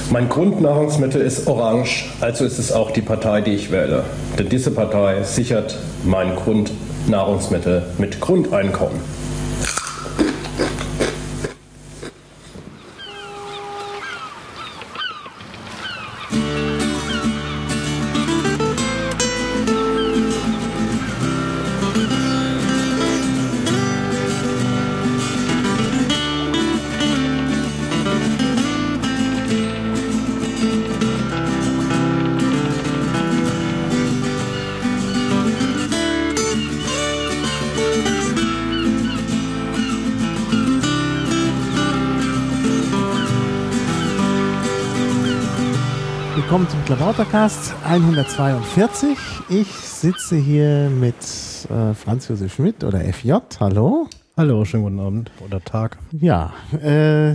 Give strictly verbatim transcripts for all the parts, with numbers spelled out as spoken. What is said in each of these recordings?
Mein Grundnahrungsmittel ist Orange, also ist es auch die Partei, die ich wähle. Denn diese Partei sichert mein Grundnahrungsmittel mit Grundeinkommen. Willkommen zum Klabautercast hundertzweiundvierzig. Ich sitze hier mit äh, Franz Josef Schmidt oder F J. Hallo. Hallo, schönen guten Abend oder Tag. Ja, äh,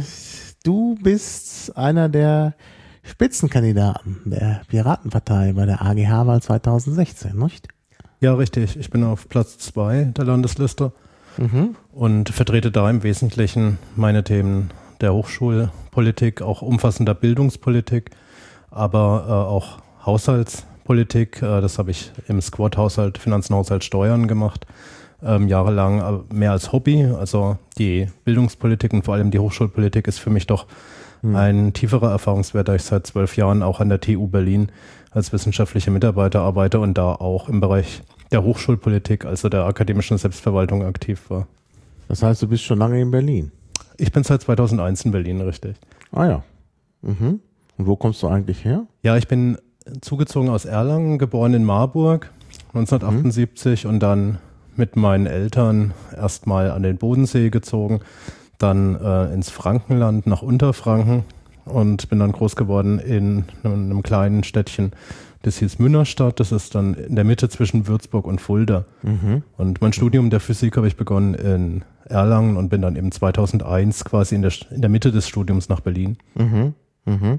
du bist einer der Spitzenkandidaten der Piratenpartei bei der A G H-Wahl zweitausendsechzehn, nicht? Ja, richtig. Ich bin auf Platz zwei der Landesliste mhm. und vertrete da im Wesentlichen meine Themen der Hochschulpolitik, auch umfassender Bildungspolitik, aber äh, auch Haushaltspolitik. Äh, das habe ich im Squad-Haushalt, Finanzen, Haushalt, Steuern gemacht, ähm, jahrelang äh, mehr als Hobby. Also die Bildungspolitik und vor allem die Hochschulpolitik ist für mich doch mhm. ein tieferer Erfahrungswert, da ich seit zwölf Jahren auch an der T U Berlin als wissenschaftlicher Mitarbeiter arbeite und da auch im Bereich der Hochschulpolitik, also der akademischen Selbstverwaltung, aktiv war. Das heißt, du bist schon lange in Berlin? Ich bin seit zweitausendeins in Berlin, richtig. Ah ja. Mhm. Und wo kommst du eigentlich her? Ja, ich bin zugezogen aus Erlangen, geboren in Marburg neunzehnhundertachtundsiebzig mhm. und dann mit meinen Eltern erstmal an den Bodensee gezogen, dann äh, ins Frankenland nach Unterfranken und bin dann groß geworden in einem, einem kleinen Städtchen, das hieß Münnerstadt. Das ist dann in der Mitte zwischen Würzburg und Fulda. Mhm. Und mein Studium der Physik habe ich begonnen in Erlangen und bin dann eben zweitausendeins quasi in der, in der Mitte des Studiums nach Berlin. Mhm. Mhm.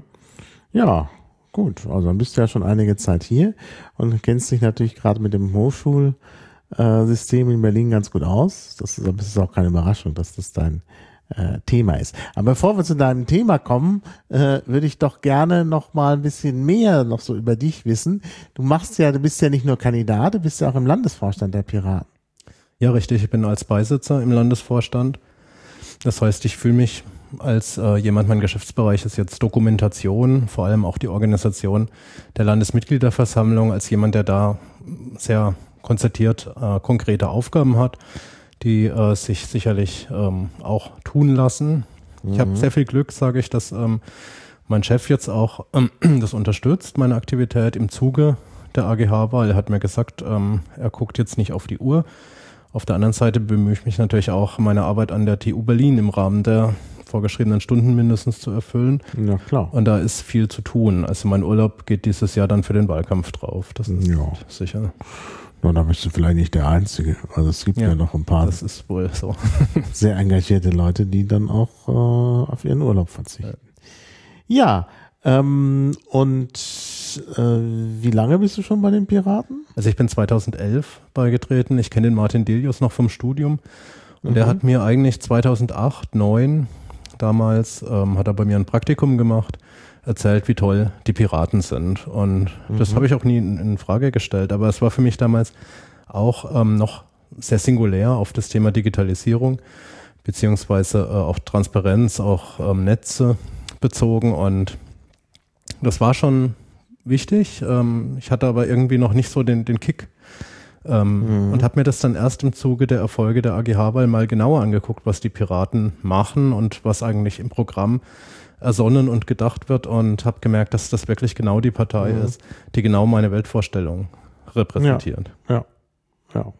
Ja, gut. Also dann bist du ja schon einige Zeit hier und kennst dich natürlich gerade mit dem Hochschulsystem in Berlin ganz gut aus. Das ist, das ist auch keine Überraschung, dass das dein äh, Thema ist. Aber bevor wir zu deinem Thema kommen, äh, würde ich doch gerne noch mal ein bisschen mehr noch so über dich wissen. Du machst ja, du bist ja nicht nur Kandidat, du bist ja auch im Landesvorstand der Piraten. Ja, richtig. Ich bin als Beisitzer im Landesvorstand. Das heißt, ich fühle mich als äh, jemand, mein Geschäftsbereich ist jetzt Dokumentation, vor allem auch die Organisation der Landesmitgliederversammlung, als jemand, der da sehr konzertiert äh, konkrete Aufgaben hat, die äh, sich sicherlich ähm, auch tun lassen. Mhm. Ich habe sehr viel Glück, sage ich, dass ähm, mein Chef jetzt auch ähm, das unterstützt, meine Aktivität im Zuge der A G H-Wahl. Er hat mir gesagt, ähm, er guckt jetzt nicht auf die Uhr. Auf der anderen Seite bemühe ich mich natürlich auch, meine Arbeit an der T U Berlin im Rahmen der vorgeschriebenen Stunden mindestens zu erfüllen. Ja, klar. Und da ist viel zu tun. Also mein Urlaub geht dieses Jahr dann für den Wahlkampf drauf. Das ist ja sicher. Na, da bist du vielleicht nicht der Einzige. Also es gibt ja, ja noch ein paar das ist wohl so. sehr engagierte Leute, die dann auch äh, auf ihren Urlaub verzichten. Ja, ja ähm, und äh, wie lange bist du schon bei den Piraten? Also ich bin zweitausendelf beigetreten. Ich kenne den Martin Delius noch vom Studium. Und mhm. der hat mir eigentlich zweitausendacht, neun damals, ähm, hat er bei mir ein Praktikum gemacht, erzählt, wie toll die Piraten sind. Und mhm. das habe ich auch nie in, in Frage gestellt. Aber es war für mich damals auch ähm, noch sehr singulär auf das Thema Digitalisierung, beziehungsweise äh, auch Transparenz, auch ähm, Netze bezogen. Und das war schon wichtig. Ähm, ich hatte aber irgendwie noch nicht so den, den Kick. Ähm, mhm. Und habe mir das dann erst im Zuge der Erfolge der A G H-Wahl mal genauer angeguckt, was die Piraten machen und was eigentlich im Programm ersonnen und gedacht wird, und habe gemerkt, dass das wirklich genau die Partei mhm. ist, die genau meine Weltvorstellung repräsentiert. Ja, ja, ja.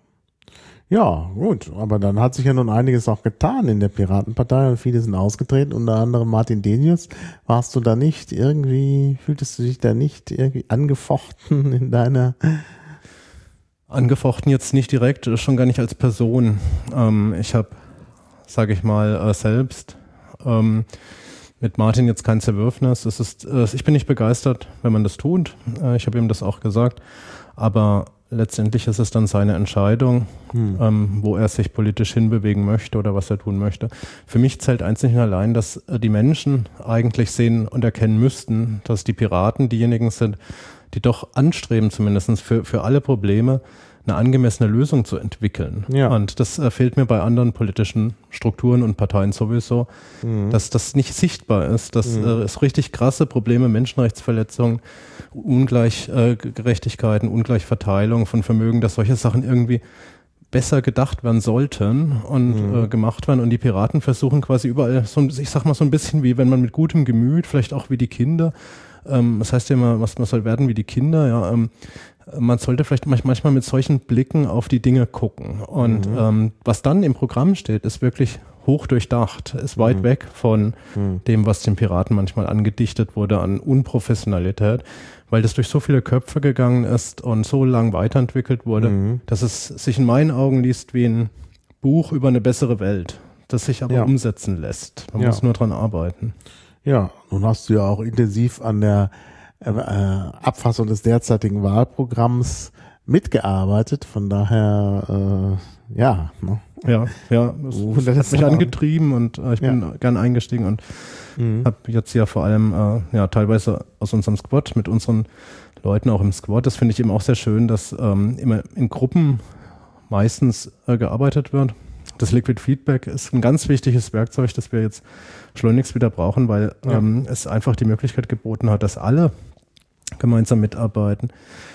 Ja, gut, aber dann hat sich ja nun einiges auch getan in der Piratenpartei und viele sind ausgetreten, unter anderem Martin Delius. Warst du da nicht irgendwie, fühltest du dich da nicht irgendwie angefochten in deiner... Angefochten jetzt nicht direkt, schon gar nicht als Person. Ähm, ich habe, sage ich mal, äh, selbst ähm, mit Martin jetzt kein Zerwürfnis. Es ist, äh, ich bin nicht begeistert, wenn man das tut. Äh, ich habe ihm das auch gesagt. Aber letztendlich ist es dann seine Entscheidung, hm. ähm, wo er sich politisch hinbewegen möchte oder was er tun möchte. Für mich zählt einzig und allein, dass äh, die Menschen eigentlich sehen und erkennen müssten, dass die Piraten diejenigen sind, die doch anstreben, zumindest für, für alle Probleme eine angemessene Lösung zu entwickeln. Ja. Und das äh, fehlt mir bei anderen politischen Strukturen und Parteien sowieso, mhm. dass das nicht sichtbar ist, dass mhm. äh, es richtig krasse Probleme, Menschenrechtsverletzungen, Ungleichgerechtigkeiten, äh, Ungleichverteilung von Vermögen, dass solche Sachen irgendwie besser gedacht werden sollten und mhm. äh, gemacht werden. Und die Piraten versuchen quasi überall, so, ich sag mal so ein bisschen wie, wenn man mit gutem Gemüt, vielleicht auch wie die Kinder, ähm, das heißt ja immer, was man soll werden wie die Kinder, ja, ähm, man sollte vielleicht manchmal mit solchen Blicken auf die Dinge gucken. Und mhm. ähm, was dann im Programm steht, ist wirklich hoch durchdacht, ist weit mhm. weg von mhm. dem, was den Piraten manchmal angedichtet wurde an Unprofessionalität, weil das durch so viele Köpfe gegangen ist und so lang weiterentwickelt wurde, mhm. dass es sich in meinen Augen liest wie ein Buch über eine bessere Welt, das sich aber ja. umsetzen lässt. Man ja. muss nur dran arbeiten. Ja, nun hast du ja auch intensiv an der Äh, Abfassung des derzeitigen Wahlprogramms mitgearbeitet, von daher äh, ja. Ne? Ja, ja, das, das hat mich angetrieben und äh, ich bin ja. gern eingestiegen und mhm. habe jetzt ja vor allem äh, ja teilweise aus unserem Squad mit unseren Leuten auch im Squad, das finde ich eben auch sehr schön, dass ähm, immer in Gruppen meistens äh, gearbeitet wird. Das Liquid Feedback ist ein ganz wichtiges Werkzeug, das wir jetzt schleunigst wieder brauchen, weil ja. ähm, es einfach die Möglichkeit geboten hat, dass alle gemeinsam mitarbeiten.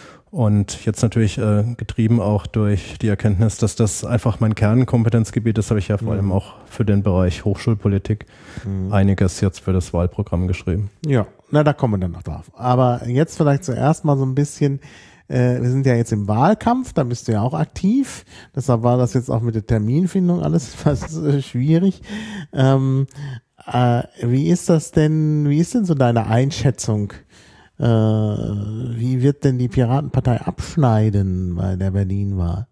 Und jetzt natürlich äh, getrieben auch durch die Erkenntnis, dass das einfach mein Kernkompetenzgebiet ist, habe ich ja vor mhm. allem auch für den Bereich Hochschulpolitik mhm. einiges jetzt für das Wahlprogramm geschrieben. Ja, na, da kommen wir dann noch drauf. Aber jetzt vielleicht zuerst mal so ein bisschen, wir sind ja jetzt im Wahlkampf, da bist du ja auch aktiv. Deshalb war das jetzt auch mit der Terminfindung alles fast schwierig. Ähm, äh, wie ist das denn, wie ist denn so deine Einschätzung? Äh, wie wird denn die Piratenpartei abschneiden bei der Berlin-Wahl?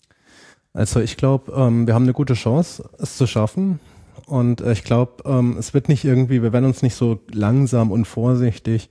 Also ich glaube, ähm, wir haben eine gute Chance, es zu schaffen. Und äh, ich glaube, ähm, es wird nicht irgendwie, wir werden uns nicht so langsam und vorsichtig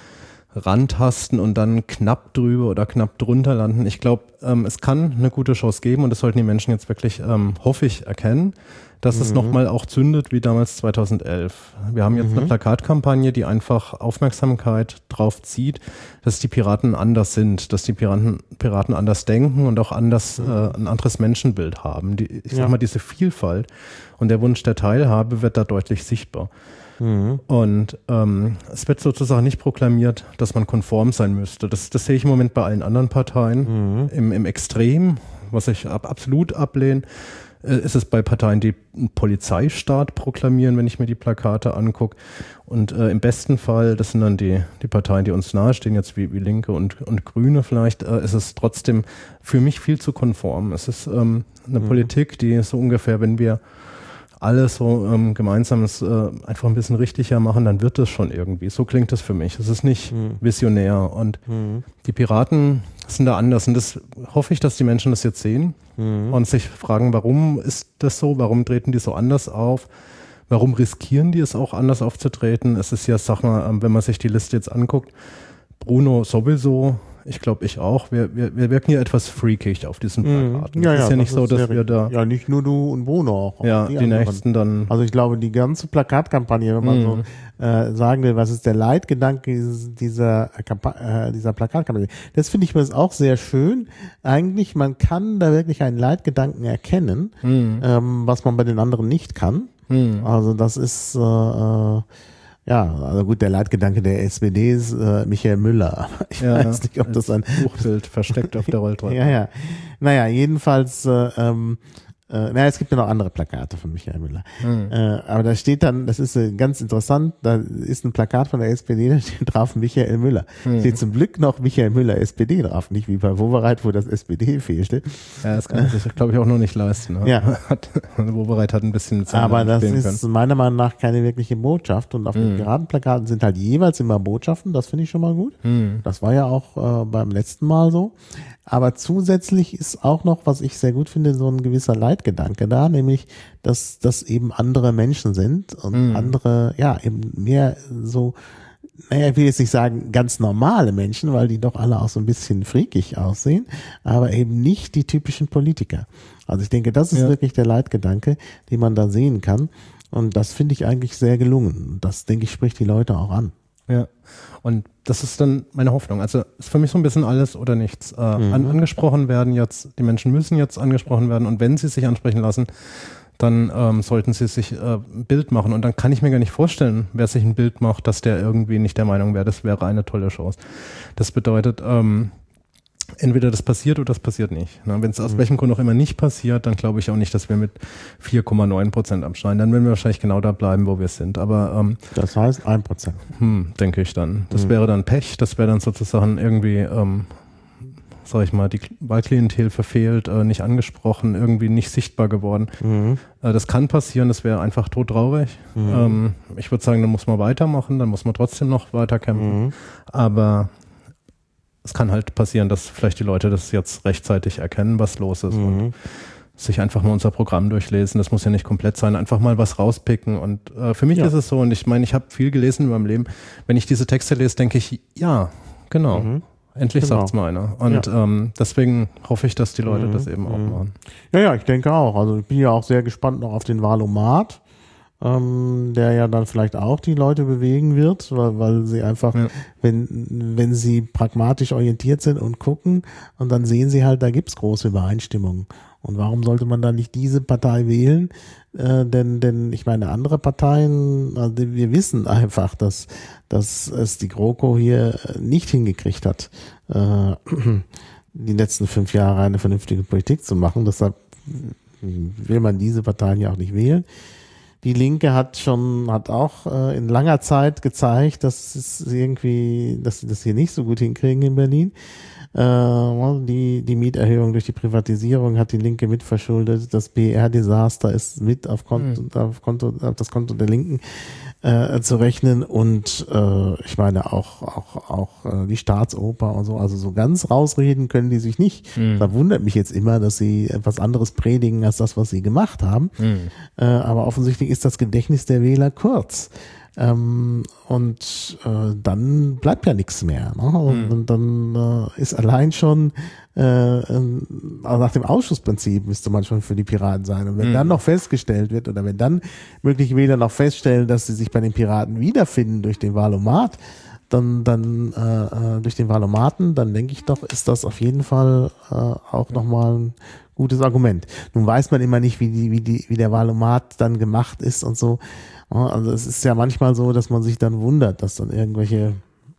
rantasten und dann knapp drüber oder knapp drunter landen. Ich glaube, ähm, es kann eine gute Chance geben und das sollten die Menschen jetzt wirklich, ähm, hoffe ich, erkennen, dass mhm. es nochmal auch zündet wie damals zweitausendelf. Wir haben jetzt mhm. eine Plakatkampagne, die einfach Aufmerksamkeit drauf zieht, dass die Piraten anders sind, dass die Piraten, Piraten anders denken und auch anders mhm. äh, ein anderes Menschenbild haben. Die, ich sag ja. mal, diese Vielfalt und der Wunsch der Teilhabe wird da deutlich sichtbar. Mhm. Und ähm, es wird sozusagen nicht proklamiert, dass man konform sein müsste. Das, das sehe ich im Moment bei allen anderen Parteien. Mhm. Im, im Extrem, was ich ab, absolut ablehne, äh, ist es bei Parteien, die einen Polizeistaat proklamieren, wenn ich mir die Plakate angucke. Und äh, im besten Fall, das sind dann die, die Parteien, die uns nahestehen, jetzt wie, wie Linke und, und Grüne vielleicht, äh, ist es trotzdem für mich viel zu konform. Es ist ähm, eine mhm. Politik, die so ungefähr, wenn wir alles so ähm, gemeinsames äh, einfach ein bisschen richtiger machen, dann wird es schon irgendwie. So klingt das für mich. Es ist nicht mhm. visionär. Und mhm. die Piraten sind da anders. Und das hoffe ich, dass die Menschen das jetzt sehen mhm. und sich fragen, warum ist das so? Warum treten die so anders auf? Warum riskieren die es auch anders aufzutreten? Es ist ja, sag mal, wenn man sich die Liste jetzt anguckt, Bruno sowieso, ich glaube, ich auch. Wir, wir, wir wirken ja etwas freakig auf diesen Plakaten. Ja, es ja, ist ja nicht so, dass sehr, wir da... Ja, nicht nur du und Bruno auch. Ja, die, die nächsten dann... Also ich glaube, die ganze Plakatkampagne, wenn man mm. so äh, sagen will, was ist der Leitgedanke dieses, dieser, äh, dieser Plakatkampagne, das finde ich mir auch sehr schön. Eigentlich, man kann da wirklich einen Leitgedanken erkennen, mm. ähm, was man bei den anderen nicht kann. Mm. Also das ist... Äh, äh, Ja, also gut, der Leitgedanke der S P D ist äh, Michael Müller. Ich ja, weiß nicht, ob das ein Buchbild versteckt auf der Rolltreppe. Ja, ja. Naja, jedenfalls, äh, ähm, äh, naja, es gibt ja noch andere Plakate von Michael Müller. Mhm. Äh, aber da steht dann, das ist äh, ganz interessant, da ist ein Plakat von der S P D, da steht drauf Michael Müller. Mhm. Steht zum Glück noch Michael Müller S P D drauf, nicht wie bei Wowereit, wo das S P D fehlte. Ja, das kann man sich, glaube ich, auch noch nicht leisten. Ne? Ja. Hat, Wowereit hat ein bisschen mit Aber das ist können. meiner Meinung nach keine wirkliche Botschaft und auf mhm. den geraden Plakaten sind halt jeweils immer Botschaften, das finde ich schon mal gut. Mhm. Das war ja auch äh, beim letzten Mal so. Aber zusätzlich ist auch noch, was ich sehr gut finde, so ein gewisser Leitgedanke da, nämlich, dass das eben andere Menschen sind und mhm. andere, ja, eben mehr so naja, ich will jetzt nicht sagen ganz normale Menschen, weil die doch alle auch so ein bisschen freakig aussehen, aber eben nicht die typischen Politiker. Also ich denke, das ist ja. wirklich der Leitgedanke, den man da sehen kann. Und das finde ich eigentlich sehr gelungen. Das, denke ich, spricht die Leute auch an. Ja, und das ist dann meine Hoffnung. Also ist für mich so ein bisschen alles oder nichts. Äh, mhm. an, angesprochen werden jetzt, die Menschen müssen jetzt angesprochen werden und wenn sie sich ansprechen lassen, dann ähm, sollten sie sich äh, ein Bild machen. Und dann kann ich mir gar nicht vorstellen, wer sich ein Bild macht, dass der irgendwie nicht der Meinung wäre, das wäre eine tolle Chance. Das bedeutet, ähm, entweder das passiert oder das passiert nicht. Wenn es aus mhm. welchem Grund auch immer nicht passiert, dann glaube ich auch nicht, dass wir mit vier Komma neun Prozent abschneiden. Dann werden wir wahrscheinlich genau da bleiben, wo wir sind. Aber ähm, das heißt ein Prozent. Hm, denke ich dann. Das mhm. wäre dann Pech. Das wäre dann sozusagen irgendwie, ähm, sag ich mal, die Wahlklientel verfehlt, äh, nicht angesprochen, irgendwie nicht sichtbar geworden. Mhm. Äh, das kann passieren. Das wäre einfach todtraurig. Mhm. Ähm, ich würde sagen, dann muss man weitermachen. Dann muss man trotzdem noch weiter kämpfen. Mhm. Aber es kann halt passieren, dass vielleicht die Leute das jetzt rechtzeitig erkennen, was los ist mhm. und sich einfach mal unser Programm durchlesen. Das muss ja nicht komplett sein, einfach mal was rauspicken. Und äh, für mich ja. ist es so, und ich meine, ich habe viel gelesen in meinem Leben, wenn ich diese Texte lese, denke ich, ja, genau, mhm. endlich genau. sagt's mal einer. Und ja. ähm, deswegen hoffe ich, dass die Leute mhm. das eben auch machen. Ja, ja, ich denke auch. Also ich bin ja auch sehr gespannt noch auf den Wahlomat, Ähm, der ja dann vielleicht auch die Leute bewegen wird, weil, weil sie einfach, ja. wenn, wenn sie pragmatisch orientiert sind und gucken und dann sehen sie halt, da gibt's große Übereinstimmung. Und warum sollte man dann nicht diese Partei wählen? Äh, denn, denn ich meine, andere Parteien, also wir wissen einfach, dass, dass es die GroKo hier nicht hingekriegt hat, äh, die letzten fünf Jahre eine vernünftige Politik zu machen. Deshalb will man diese Parteien ja auch nicht wählen. Die Linke hat schon, hat auch äh, in langer Zeit gezeigt, dass es irgendwie, dass sie das hier nicht so gut hinkriegen in Berlin. Äh, die, die Mieterhöhung durch die Privatisierung hat die Linke mitverschuldet. Das B R-Desaster ist mit auf Konto, mhm. auf Konto, auf das Konto der Linken äh, zu rechnen. Und äh, ich meine auch, auch, auch äh, die Staatsoper und so. Also so ganz rausreden können die sich nicht. Mhm. Da wundert mich jetzt immer, dass sie etwas anderes predigen als das, was sie gemacht haben. Mhm. Äh, aber offensichtlich ist das Gedächtnis der Wähler kurz. Ähm, und äh, dann bleibt ja nichts mehr. Ne? Und, mhm. und dann äh, ist allein schon äh, äh, also nach dem Ausschussprinzip müsste man schon für die Piraten sein. Und wenn mhm. dann noch festgestellt wird oder wenn dann mögliche Wähler noch feststellen, dass sie sich bei den Piraten wiederfinden durch den Wahlomat, dann, dann äh, durch den Wahlomaten, dann denke ich doch, ist das auf jeden Fall äh, auch nochmal ein gutes Argument. Nun weiß man immer nicht, wie die, wie die, wie der Wahlomat dann gemacht ist und so. Also es ist ja manchmal so, dass man sich dann wundert, dass dann irgendwelche,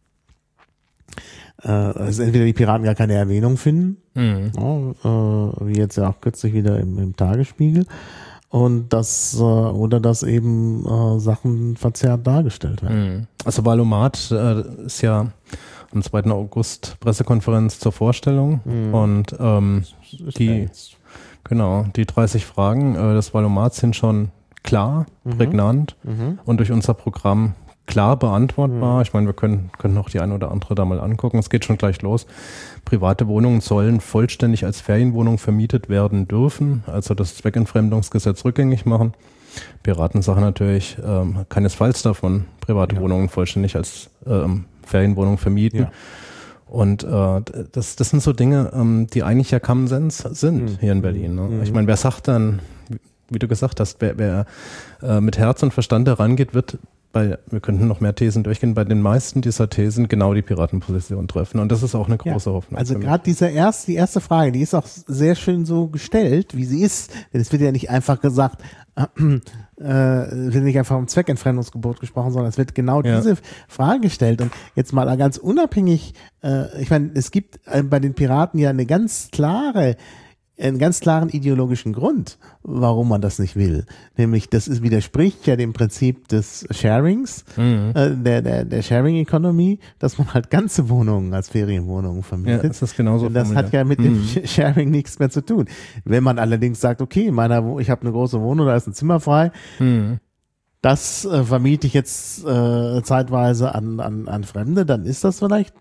äh, also entweder die Piraten gar keine Erwähnung finden, mhm. ja, äh, wie jetzt ja auch kürzlich wieder im, im Tagesspiegel, und das äh, oder dass eben äh, Sachen verzerrt dargestellt werden. Also Wahlomat äh, ist ja am zweiten August Pressekonferenz zur Vorstellung mhm. und ähm, die genau die dreißig Fragen äh, des Wahlomats sind schon klar, mhm. prägnant mhm. und durch unser Programm klar beantwortbar. Mhm. Ich meine, wir können, können noch die eine oder andere da mal angucken. Es geht schon gleich los. Private Wohnungen sollen vollständig als Ferienwohnung vermietet werden dürfen, also das Zweckentfremdungsgesetz rückgängig machen. Piraten sagen natürlich ähm, keinesfalls davon, private ja. Wohnungen vollständig als ähm, Ferienwohnung vermieten. Ja. Und äh, das, das sind so Dinge, ähm, die eigentlich ja Common Sense sind mhm. hier in Berlin. Ne? Mhm. Ich meine, wer sagt dann, wie du gesagt hast, wer, wer äh, mit Herz und Verstand herangeht, wird bei, wir könnten noch mehr Thesen durchgehen, bei den meisten dieser Thesen genau die Piratenposition treffen. Und das ist auch eine große ja, Hoffnung. Also gerade diese erste, die erste Frage, die ist auch sehr schön so gestellt, wie sie ist. Denn es wird ja nicht einfach gesagt, äh, äh, wird nicht einfach um Zweckentfremdungsgebot gesprochen, sondern es wird genau ja. diese Frage gestellt. Und jetzt mal ganz unabhängig, äh, ich meine, es gibt äh, bei den Piraten ja eine ganz klare einen ganz klaren ideologischen Grund, warum man das nicht will. Nämlich, das ist, widerspricht ja dem Prinzip des Sharings, mhm. äh, der, der, der Sharing Economy, dass man halt ganze Wohnungen als Ferienwohnungen vermietet. Ja, das ist genauso. Das hat ja mit mhm. dem Sharing nichts mehr zu tun. Wenn man allerdings sagt, okay, in meiner, ich habe eine große Wohnung, da ist ein Zimmer frei, mhm. das äh, vermiete ich jetzt äh, zeitweise an, an, an Fremde, dann ist das vielleicht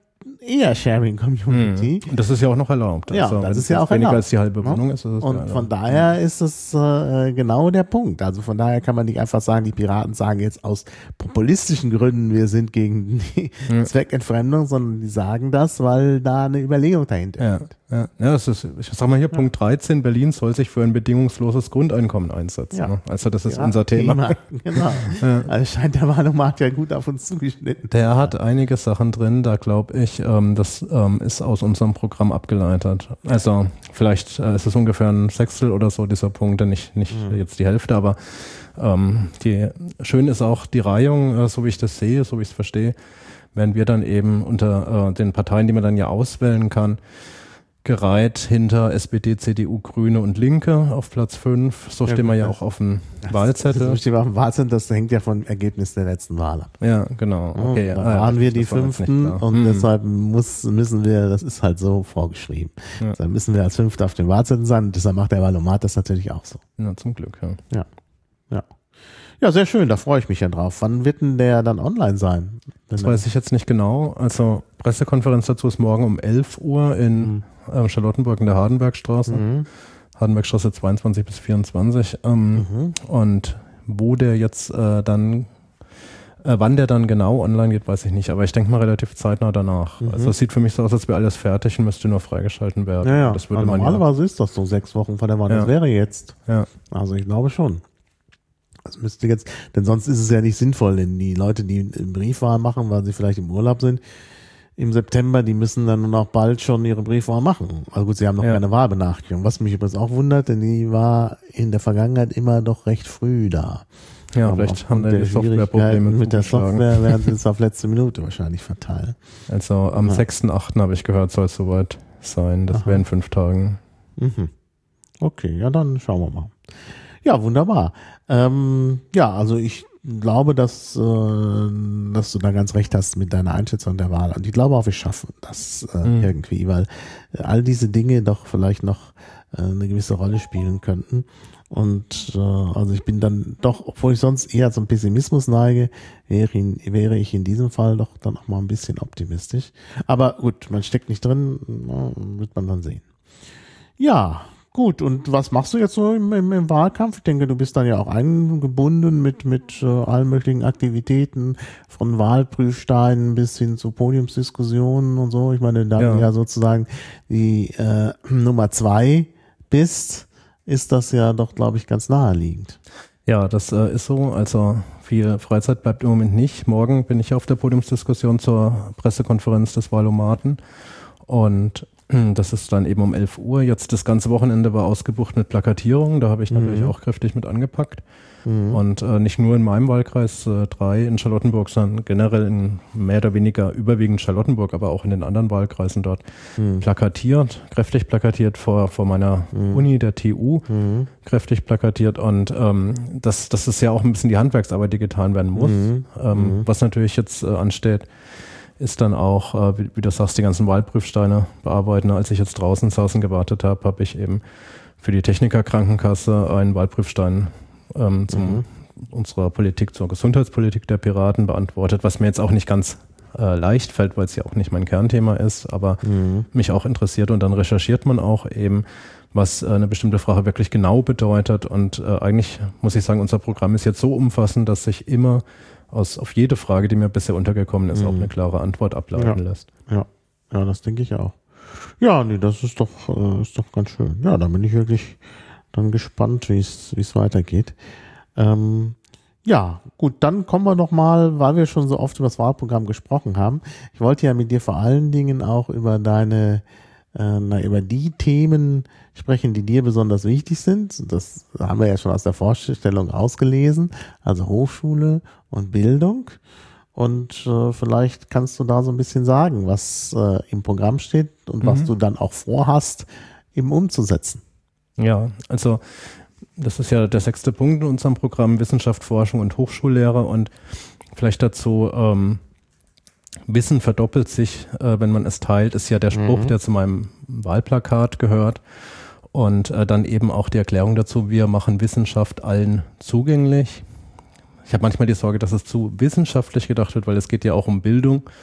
eher Sharing Community. Und das ist ja auch noch erlaubt. Ja, also, das ist ja auch weniger erlaubt. als die halbe Wohnung Ja? ist. ist Und ja von daher ist es äh, genau der Punkt. Also von daher kann man nicht einfach sagen, die Piraten sagen jetzt aus populistischen Gründen, wir sind gegen die ja. Zweckentfremdung, sondern die sagen das, weil da eine Überlegung dahinter ja. liegt. Ja, ja, das ist, ich sag mal hier, ja. Punkt dreizehn, Berlin soll sich für ein bedingungsloses Grundeinkommen einsetzen. Ja. Ne? Also das ist Ja, unser Thema. Thema. Genau. Ja. Also scheint der Wahlomat ja gut auf uns zugeschnitten. Der hat einige Sachen drin, da glaube ich, ähm, das ähm, ist aus unserem Programm abgeleitet. Also vielleicht äh, ist es ungefähr ein Sechstel oder so dieser Punkte, nicht, nicht mhm. jetzt die Hälfte, aber ähm, die, schön ist auch die Reihung, äh, so wie ich das sehe, so wie ich es verstehe, werden wir dann eben unter äh, den Parteien, die man dann ja auswählen kann, gereiht hinter S P D, C D U, Grüne und Linke auf Platz fünf. So ja, stehen wir ja auch auf dem Wahlzettel. Das, das, auf dem Wahlzettel, das hängt ja vom Ergebnis der letzten Wahl ab. Ja, genau. Okay, ja, da ah, waren ja, wir die Fünften und hm. deshalb muss, müssen wir, das ist halt so vorgeschrieben. Ja. Deshalb müssen wir als Fünfte auf dem Wahlzettel sein und deshalb macht der Wahlomat das natürlich auch so. Ja, zum Glück, ja. Ja, ja. Ja, sehr schön, da freue ich mich ja drauf. Wann wird denn der dann online sein? Das weiß ich jetzt nicht genau. Also Pressekonferenz dazu ist morgen um elf Uhr in mhm. äh, Charlottenburg in der Hardenbergstraße. Mhm. Hardenbergstraße zweiundzwanzig bis vierundzwanzig. Ähm, mhm. Und wo der jetzt äh, dann, äh, wann der dann genau online geht, weiß ich nicht. Aber ich denke mal relativ zeitnah danach. Mhm. Also es sieht für mich so aus, als wäre alles fertig und müsste nur freigeschalten werden. Ja, ja. Das würde ja, man normalerweise ja. ist das so sechs Wochen vor der Wahl. Ja. Das wäre jetzt. Ja. Also ich glaube schon. Das müsste jetzt, denn sonst ist es ja nicht sinnvoll, denn die Leute, die Briefwahl machen, weil sie vielleicht im Urlaub sind, im September, die müssen dann noch bald schon ihre Briefwahl machen. Also gut, sie haben noch ja. keine Wahlbenachrichtigung. Was mich übrigens auch wundert, denn die war in der Vergangenheit immer doch recht früh da. Ja, aber vielleicht haben die Softwareprobleme mit der Software, werden sie es auf letzte Minute wahrscheinlich verteilen. Also am ja. sechsten achten habe ich gehört, soll es soweit sein. Das wäre in fünf Tagen. Mhm. Okay, ja, dann schauen wir mal. Ja, wunderbar. Ähm, ja, also ich glaube, dass, äh, dass du da ganz recht hast mit deiner Einschätzung der Wahl. Und ich glaube auch, wir schaffen das äh, mhm. irgendwie, weil all diese Dinge doch vielleicht noch äh, eine gewisse Rolle spielen könnten. Und äh, also ich bin dann doch, obwohl ich sonst eher zum Pessimismus neige, wäre, in, wäre ich in diesem Fall doch dann auch mal ein bisschen optimistisch. Aber gut, man steckt nicht drin, na, wird man dann sehen. Ja, gut, und was machst du jetzt so im, im, im Wahlkampf? Ich denke, du bist dann ja auch eingebunden mit, mit äh, allen möglichen Aktivitäten, von Wahlprüfsteinen bis hin zu Podiumsdiskussionen und so. Ich meine, da ja. du ja sozusagen die äh, Nummer zwei bist, ist das ja doch, glaube ich, ganz naheliegend. Ja, das äh, ist so. Also viel Freizeit bleibt im Moment nicht. Morgen bin ich auf der Podiumsdiskussion zur Pressekonferenz des Wahlomaten und das ist dann eben um elf Uhr. Jetzt das ganze Wochenende war ausgebucht mit Plakatierung. Da habe ich natürlich mhm. auch kräftig mit angepackt. Mhm. Und äh, nicht nur in meinem Wahlkreis äh, drei in Charlottenburg, sondern generell in mehr oder weniger überwiegend Charlottenburg, aber auch in den anderen Wahlkreisen dort mhm. plakatiert, kräftig plakatiert vor, vor meiner mhm. Uni, der T U, mhm. kräftig plakatiert. Und ähm, das, das ist ja auch ein bisschen die Handwerksarbeit, die getan werden muss. Mhm. Ähm, mhm. Was natürlich jetzt äh, ansteht, ist dann auch, äh, wie, wie du sagst, die ganzen Wahlprüfsteine bearbeiten. Als ich jetzt draußen saß und gewartet habe, habe ich eben für die Technikerkrankenkasse einen Wahlprüfstein ähm, zu mhm. unserer Politik, zur Gesundheitspolitik der Piraten beantwortet, was mir jetzt auch nicht ganz äh, leicht fällt, weil es ja auch nicht mein Kernthema ist, aber mhm. mich auch interessiert. Und dann recherchiert man auch eben, was äh, eine bestimmte Frage wirklich genau bedeutet. Und äh, eigentlich muss ich sagen, unser Programm ist jetzt so umfassend, dass sich immer aus auf jede Frage, die mir bisher untergekommen ist, mhm. auch eine klare Antwort ableiten ja. lässt. Ja, ja, das denke ich auch. Ja, nee, das ist doch, äh, ist doch ganz schön. Ja, da bin ich wirklich dann gespannt, wie es wie es weitergeht. Ähm, ja, gut, dann kommen wir noch mal, weil wir schon so oft über das Wahlprogramm gesprochen haben. Ich wollte ja mit dir vor allen Dingen auch über deine äh, na, über die Themen sprechen, die dir besonders wichtig sind. Das haben wir ja schon aus der Vorstellung ausgelesen, also Hochschule und Bildung. Und äh, vielleicht kannst du da so ein bisschen sagen, was äh, im Programm steht und mhm. was du dann auch vorhast, eben umzusetzen. Ja, also das ist ja der sechste Punkt in unserem Programm, Wissenschaft, Forschung und Hochschullehre. Und vielleicht dazu, ähm, Wissen verdoppelt sich, äh, wenn man es teilt, ist ja der Spruch, mhm. der zu meinem Wahlplakat gehört. Und äh, dann eben auch die Erklärung dazu, wir machen Wissenschaft allen zugänglich. Ich habe manchmal die Sorge, dass es zu wissenschaftlich gedacht wird, weil es geht ja auch um Bildung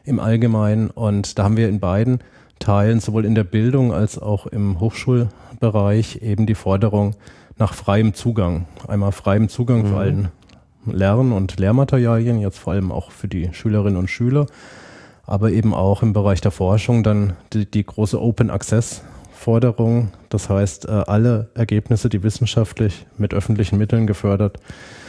im Allgemeinen. Und da haben wir in beiden Teilen, sowohl in der Bildung als auch im Hochschulbereich, eben die Forderung nach freiem Zugang. Einmal freiem Zugang mhm. für allen Lern- und Lehrmaterialien, jetzt vor allem auch für die Schülerinnen und Schüler, aber eben auch im Bereich der Forschung dann die, die große Open Access Forderung. Das heißt, alle Ergebnisse, die wissenschaftlich mit öffentlichen Mitteln gefördert,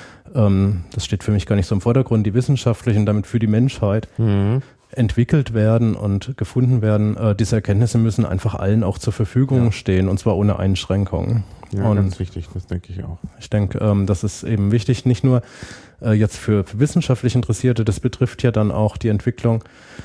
das steht für mich gar nicht so im Vordergrund, die wissenschaftlich und damit für die Menschheit mhm. entwickelt werden und gefunden werden, diese Erkenntnisse müssen einfach allen auch zur Verfügung ja. stehen, und zwar ohne Einschränkungen. Ja, und ganz wichtig, das denke ich auch. Ich denke, das ist eben wichtig, nicht nur jetzt für, für wissenschaftlich Interessierte, das betrifft ja dann auch die Entwicklung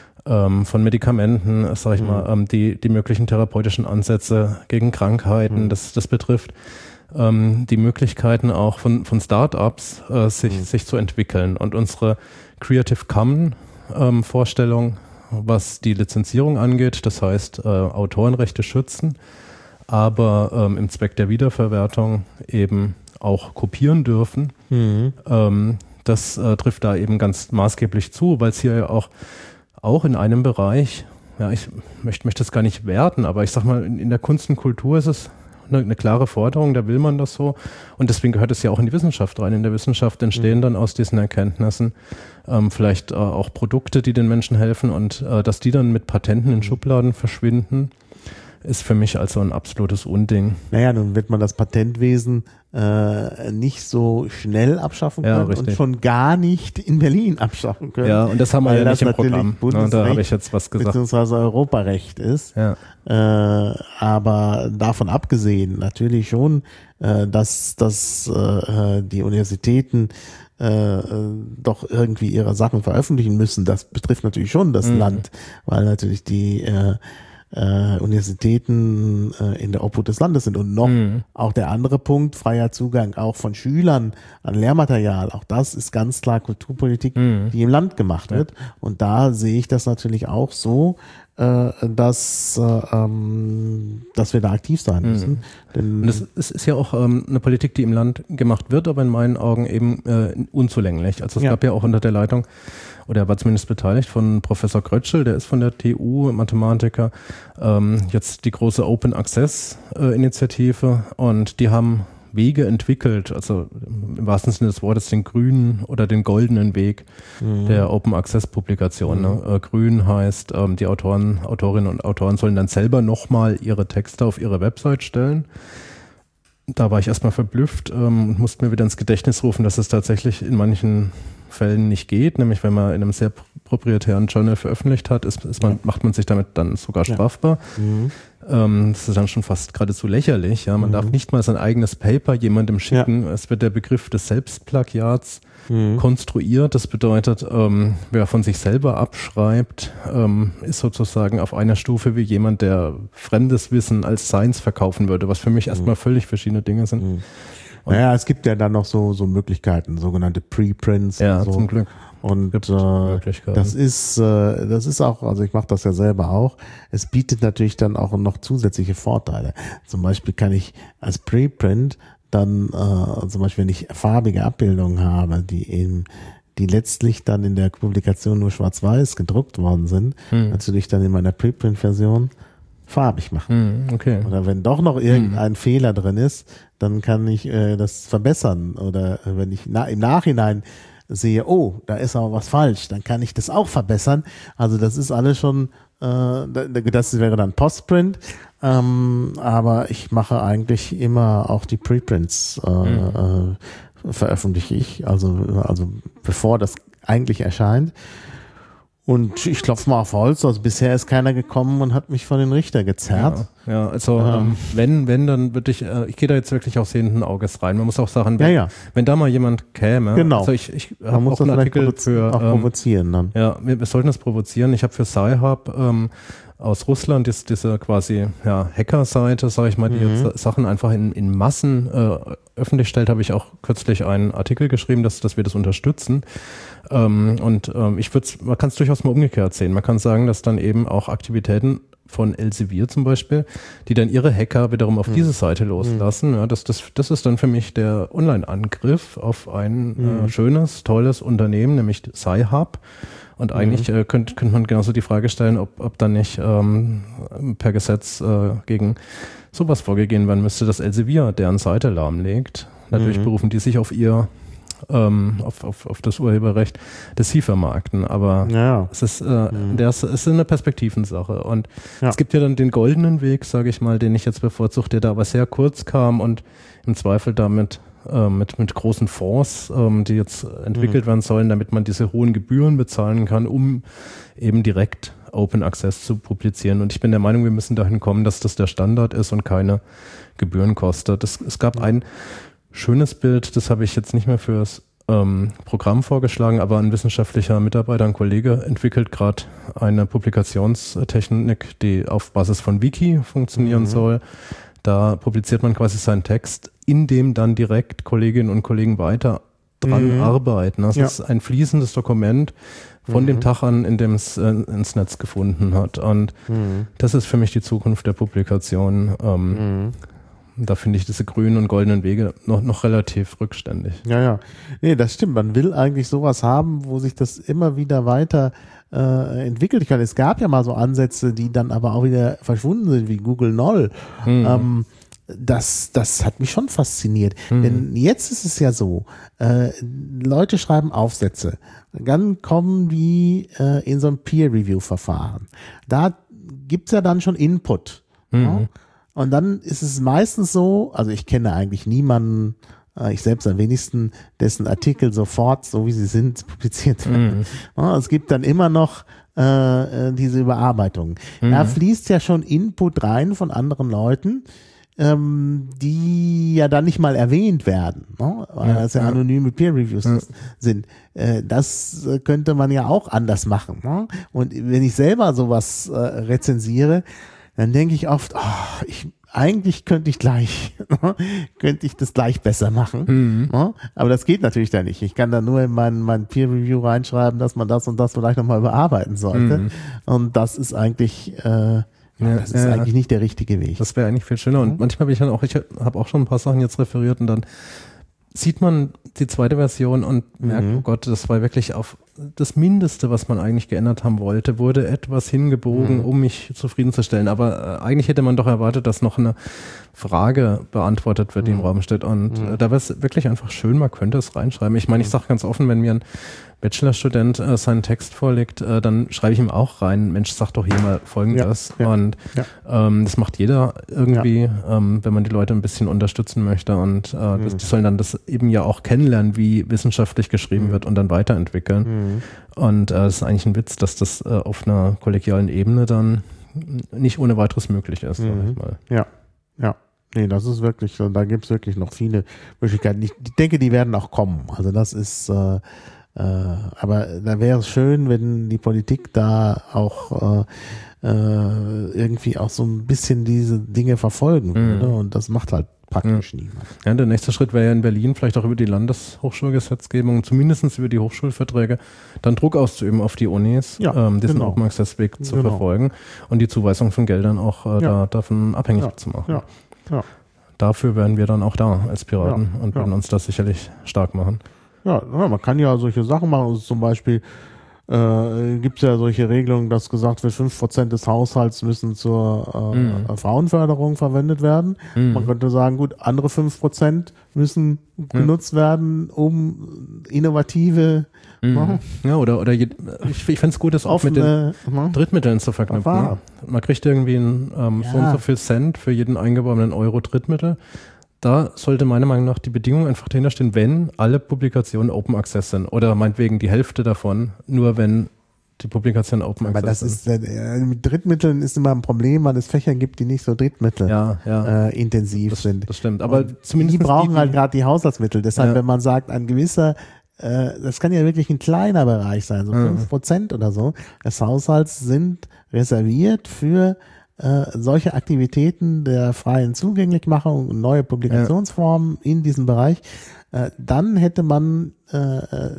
von Medikamenten, sag ich mhm. mal, die, die möglichen therapeutischen Ansätze gegen Krankheiten, mhm. das, das betrifft ähm, die Möglichkeiten auch von, von Start-ups, äh, sich, mhm. sich zu entwickeln. Und unsere Creative Commons ähm, Vorstellung, was die Lizenzierung angeht, das heißt äh, Autorenrechte schützen, aber ähm, im Zweck der Wiederverwertung eben auch kopieren dürfen, mhm. ähm, das äh, trifft da eben ganz maßgeblich zu, weil es hier ja auch Auch in einem Bereich, ja, ich möchte, möchte das gar nicht werten, aber ich sag mal, in, in der Kunst und Kultur ist es eine, eine klare Forderung, da will man das so. Und deswegen gehört es ja auch in die Wissenschaft rein. In der Wissenschaft entstehen mhm. dann aus diesen Erkenntnissen ähm, vielleicht äh, auch Produkte, die den Menschen helfen, und äh, dass die dann mit Patenten in Schubladen verschwinden, ist für mich also ein absolutes Unding. Naja, nun wird man das Patentwesen äh, nicht so schnell abschaffen können ja, und schon gar nicht in Berlin abschaffen können. Ja, und das haben wir ja nicht im Programm. Ja, da habe ich jetzt was gesagt. Beziehungsweise Europarecht ist. Ja. Äh, aber davon abgesehen natürlich schon, äh, dass, dass äh, die Universitäten äh, doch irgendwie ihre Sachen veröffentlichen müssen. Das betrifft natürlich schon das mhm. Land, weil natürlich die äh, Äh, Universitäten äh, in der Obhut des Landes sind. Und noch mhm. auch der andere Punkt, freier Zugang auch von Schülern an Lehrmaterial, auch das ist ganz klar Kulturpolitik, mhm. die im Land gemacht wird. Ja. Und da sehe ich das natürlich auch so, äh, dass, äh, ähm, dass wir da aktiv sein müssen. Mhm. Denn und das ist, ist ja auch ähm, eine Politik, die im Land gemacht wird, aber in meinen Augen eben äh, unzulänglich. Also es ja. gab ja auch unter der Leitung, oder er war zumindest beteiligt, von Professor Krötschel, der ist von der T U, Mathematiker, ähm, jetzt die große Open Access äh, Initiative, und die haben Wege entwickelt, also im wahrsten Sinne des Wortes den grünen oder den goldenen Weg mhm. der Open Access Publikation. Mhm. Ne? Äh, grün heißt, ähm, die Autoren, Autorinnen und Autoren sollen dann selber nochmal ihre Texte auf ihre Website stellen. Da war ich erstmal verblüfft ähm, und musste mir wieder ins Gedächtnis rufen, dass es tatsächlich in manchen Fällen nicht geht, nämlich wenn man in einem sehr proprietären Journal veröffentlicht hat, ist, ist man, macht man sich damit dann sogar strafbar. Ja. Mhm. Ähm, das ist dann schon fast geradezu lächerlich. Ja? Man mhm. darf nicht mal sein eigenes Paper jemandem schicken. Ja. Es wird der Begriff des Selbstplagiats mhm. konstruiert. Das bedeutet, ähm, wer von sich selber abschreibt, ähm, ist sozusagen auf einer Stufe wie jemand, der fremdes Wissen als Seins verkaufen würde, was für mich mhm. erstmal völlig verschiedene Dinge sind. Mhm. Und naja, es gibt ja dann noch so so Möglichkeiten, sogenannte Preprints. Ja, und so. Zum Glück. Und äh, das ist äh, das ist auch, also ich mache das ja selber auch. Es bietet natürlich dann auch noch zusätzliche Vorteile. Zum Beispiel kann ich als Preprint dann äh, zum Beispiel, wenn ich farbige Abbildungen habe, die eben die letztlich dann in der Publikation nur schwarz-weiß gedruckt worden sind, hm. natürlich dann in meiner Preprint-Version farbig machen. Hm, okay. Oder wenn doch noch irgendein hm. Fehler drin ist, dann kann ich äh, das verbessern. Oder wenn ich na, im Nachhinein sehe, oh, da ist aber was falsch, dann kann ich das auch verbessern. Also das ist alles schon, äh, das wäre dann Postprint, ähm, aber ich mache eigentlich immer auch die Preprints, äh, mhm. äh, veröffentliche ich, also, also bevor das eigentlich erscheint. Und ich klopfe mal auf Holz, also bisher ist keiner gekommen und hat mich von den Richter gezerrt. Ja, ja also ja. Ähm, wenn, wenn, dann würde ich, äh, ich gehe da jetzt wirklich auch sehenden Auges rein. Man muss auch sagen, wenn, ja, ja. wenn da mal jemand käme, genau. also ich, ich habe auch einen Artikel für, auch provozieren ähm, dann. Ja, wir, wir sollten das provozieren. Ich habe für Sci-Hub ähm, aus Russland ist diese quasi ja, Hacker-Seite, sage ich mal, die mhm. jetzt Sachen einfach in, in Massen äh, öffentlich stellt, habe ich auch kürzlich einen Artikel geschrieben, dass, dass wir das unterstützen. Ähm, und ähm, ich würde man kann es durchaus mal umgekehrt sehen. Man kann sagen, dass dann eben auch Aktivitäten von Elsevier zum Beispiel, die dann ihre Hacker wiederum auf mhm. diese Seite loslassen. Mhm. Ja, das, das, das ist dann für mich der Online-Angriff auf ein mhm. äh, schönes, tolles Unternehmen, nämlich Sci-Hub. Und eigentlich mhm. äh, könnte könnt man genauso die Frage stellen, ob, ob dann nicht ähm, per Gesetz äh, gegen sowas vorgegeben werden müsste, dass Elsevier deren Seite lahmlegt. Natürlich mhm. berufen die sich auf ihr, ähm, auf, auf, auf das Urheberrecht, das sie vermarkten. Aber ja. es ist, äh, mhm. das ist eine Perspektivensache. Und ja. es gibt ja dann den goldenen Weg, sage ich mal, den ich jetzt bevorzuge, der da aber sehr kurz kam und im Zweifel damit äh, mit, mit großen Fonds, ähm, die jetzt entwickelt mhm. werden sollen, damit man diese hohen Gebühren bezahlen kann, um eben direkt Open Access zu publizieren. Und ich bin der Meinung, wir müssen dahin kommen, dass das der Standard ist und keine Gebühren kostet. Es, es gab ein schönes Bild, das habe ich jetzt nicht mehr fürs ähm, Programm vorgeschlagen, aber ein wissenschaftlicher Mitarbeiter, ein Kollege, entwickelt gerade eine Publikationstechnik, die auf Basis von Wiki funktionieren mhm. soll. Da publiziert man quasi seinen Text, in dem dann direkt Kolleginnen und Kollegen weiter dran mhm. arbeiten. Das ja. ist ein fließendes Dokument von mhm. dem Tag an, in dem es äh, ins Netz gefunden hat. Und mhm. das ist für mich die Zukunft der Publikation. Ähm, mhm. Da finde ich diese grünen und goldenen Wege noch, noch relativ rückständig. Ja, ja. Nee, das stimmt. Man will eigentlich sowas haben, wo sich das immer wieder weiter äh, entwickelt. Ich meine, es gab ja mal so Ansätze, die dann aber auch wieder verschwunden sind, wie Google Null. Mhm. Ähm, das, das hat mich schon fasziniert. Mhm. Denn jetzt ist es ja so, äh, Leute schreiben Aufsätze. Dann kommen die äh, in so ein Peer-Review-Verfahren. Da gibt's ja dann schon Input. Mhm. Ja? Und dann ist es meistens so, also ich kenne eigentlich niemanden, äh, ich selbst am wenigsten, dessen Artikel sofort, so wie sie sind, publiziert werden. Mhm. Ja, es gibt dann immer noch äh, diese Überarbeitung. Mhm. Da fließt ja schon Input rein von anderen Leuten, ähm, die ja dann nicht mal erwähnt werden, ne? Weil ja, das ja, ja anonyme Peer-Reviews ja. sind. Äh, das könnte man ja auch anders machen. Ne? Und wenn ich selber sowas äh, rezensiere, dann denke ich oft, oh, ich, eigentlich könnte ich gleich, könnte ich das gleich besser machen. Mhm. Ne? Aber das geht natürlich da nicht. Ich kann da nur in mein, mein Peer-Review reinschreiben, dass man das und das vielleicht nochmal überarbeiten sollte. Mhm. Und das ist eigentlich, äh, ja, das ist ja, eigentlich nicht der richtige Weg. Das wäre eigentlich viel schöner. Und manchmal bin ich dann auch, ich habe auch schon ein paar Sachen jetzt referiert und dann sieht man die zweite Version und merkt, mhm. oh Gott, das war wirklich auf das Mindeste, was man eigentlich geändert haben wollte, wurde etwas hingebogen, mhm. um mich zufriedenzustellen. Aber äh, eigentlich hätte man doch erwartet, dass noch eine Frage beantwortet wird, die mhm. im Raum steht. Und mhm. äh, da wäre es wirklich einfach schön, man könnte es reinschreiben. Ich meine, ich sage ganz offen, wenn mir ein Bachelorstudent äh, seinen Text vorlegt, äh, dann schreibe ich ihm auch rein, Mensch, sag doch hier mal Folgendes. Ja, ja, und ja. Ähm, das macht jeder irgendwie, ja. ähm, wenn man die Leute ein bisschen unterstützen möchte. Und äh, mhm. das, die sollen dann das eben ja auch kennenlernen, wie wissenschaftlich geschrieben mhm. wird und dann weiterentwickeln. Mhm. Und äh, es ist eigentlich ein Witz, dass das äh, auf einer kollegialen Ebene dann nicht ohne weiteres möglich ist. Mhm. Sag ich mal. Ja, ja. Nee, das ist wirklich, da gibt es wirklich noch viele Möglichkeiten. Ich denke, die werden auch kommen. Also das ist äh, Äh, aber da wäre es schön, wenn die Politik da auch äh, äh, irgendwie auch so ein bisschen diese Dinge verfolgen würde mhm. und das macht halt praktisch mhm. niemand. Ja, der nächste Schritt wäre ja in Berlin vielleicht auch über die Landeshochschulgesetzgebung, zumindest über die Hochschulverträge, dann Druck auszuüben auf die Unis, ja, ähm, diesen genau. Open Access Weg zu genau. verfolgen und die Zuweisung von Geldern auch äh, ja. da, davon abhängig ja. zu machen. Ja. Ja. Dafür wären wir dann auch da als Piraten ja. und würden ja. uns das sicherlich stark machen. Ja, man kann ja solche Sachen machen. Also zum Beispiel äh, gibt es ja solche Regelungen, dass gesagt wird, fünf Prozent des Haushalts müssen zur äh, mhm. Frauenförderung verwendet werden. Mhm. Man könnte sagen, gut, andere fünf Prozent müssen mhm. genutzt werden, um innovative mhm. ne? Ja, oder, oder je, ich, ich fände es gut, das auch mit den ne? Drittmitteln zu verknüpfen. Ne? Man kriegt irgendwie ein, ähm, ja. so und so viel Cent für jeden eingeworbenen Euro Drittmittel. Da sollte meiner Meinung nach die Bedingung einfach dahinter stehen, wenn alle Publikationen Open Access sind oder meinetwegen die Hälfte davon, nur wenn die Publikationen Open Access Aber das sind. ist, äh, mit Drittmitteln ist immer ein Problem, weil es Fächer gibt, die nicht so Drittmittel ja, ja. Äh, intensiv das, sind. Das stimmt, aber Und zumindest die brauchen die, halt gerade die Haushaltsmittel. Deshalb, ja. wenn man sagt, ein gewisser äh, das kann ja wirklich ein kleiner Bereich sein, so fünf Prozent oder so des Haushalts sind reserviert für äh, solche Aktivitäten der freien Zugänglichmachung und neue Publikationsformen ja. in diesem Bereich. Äh, dann hätte man äh,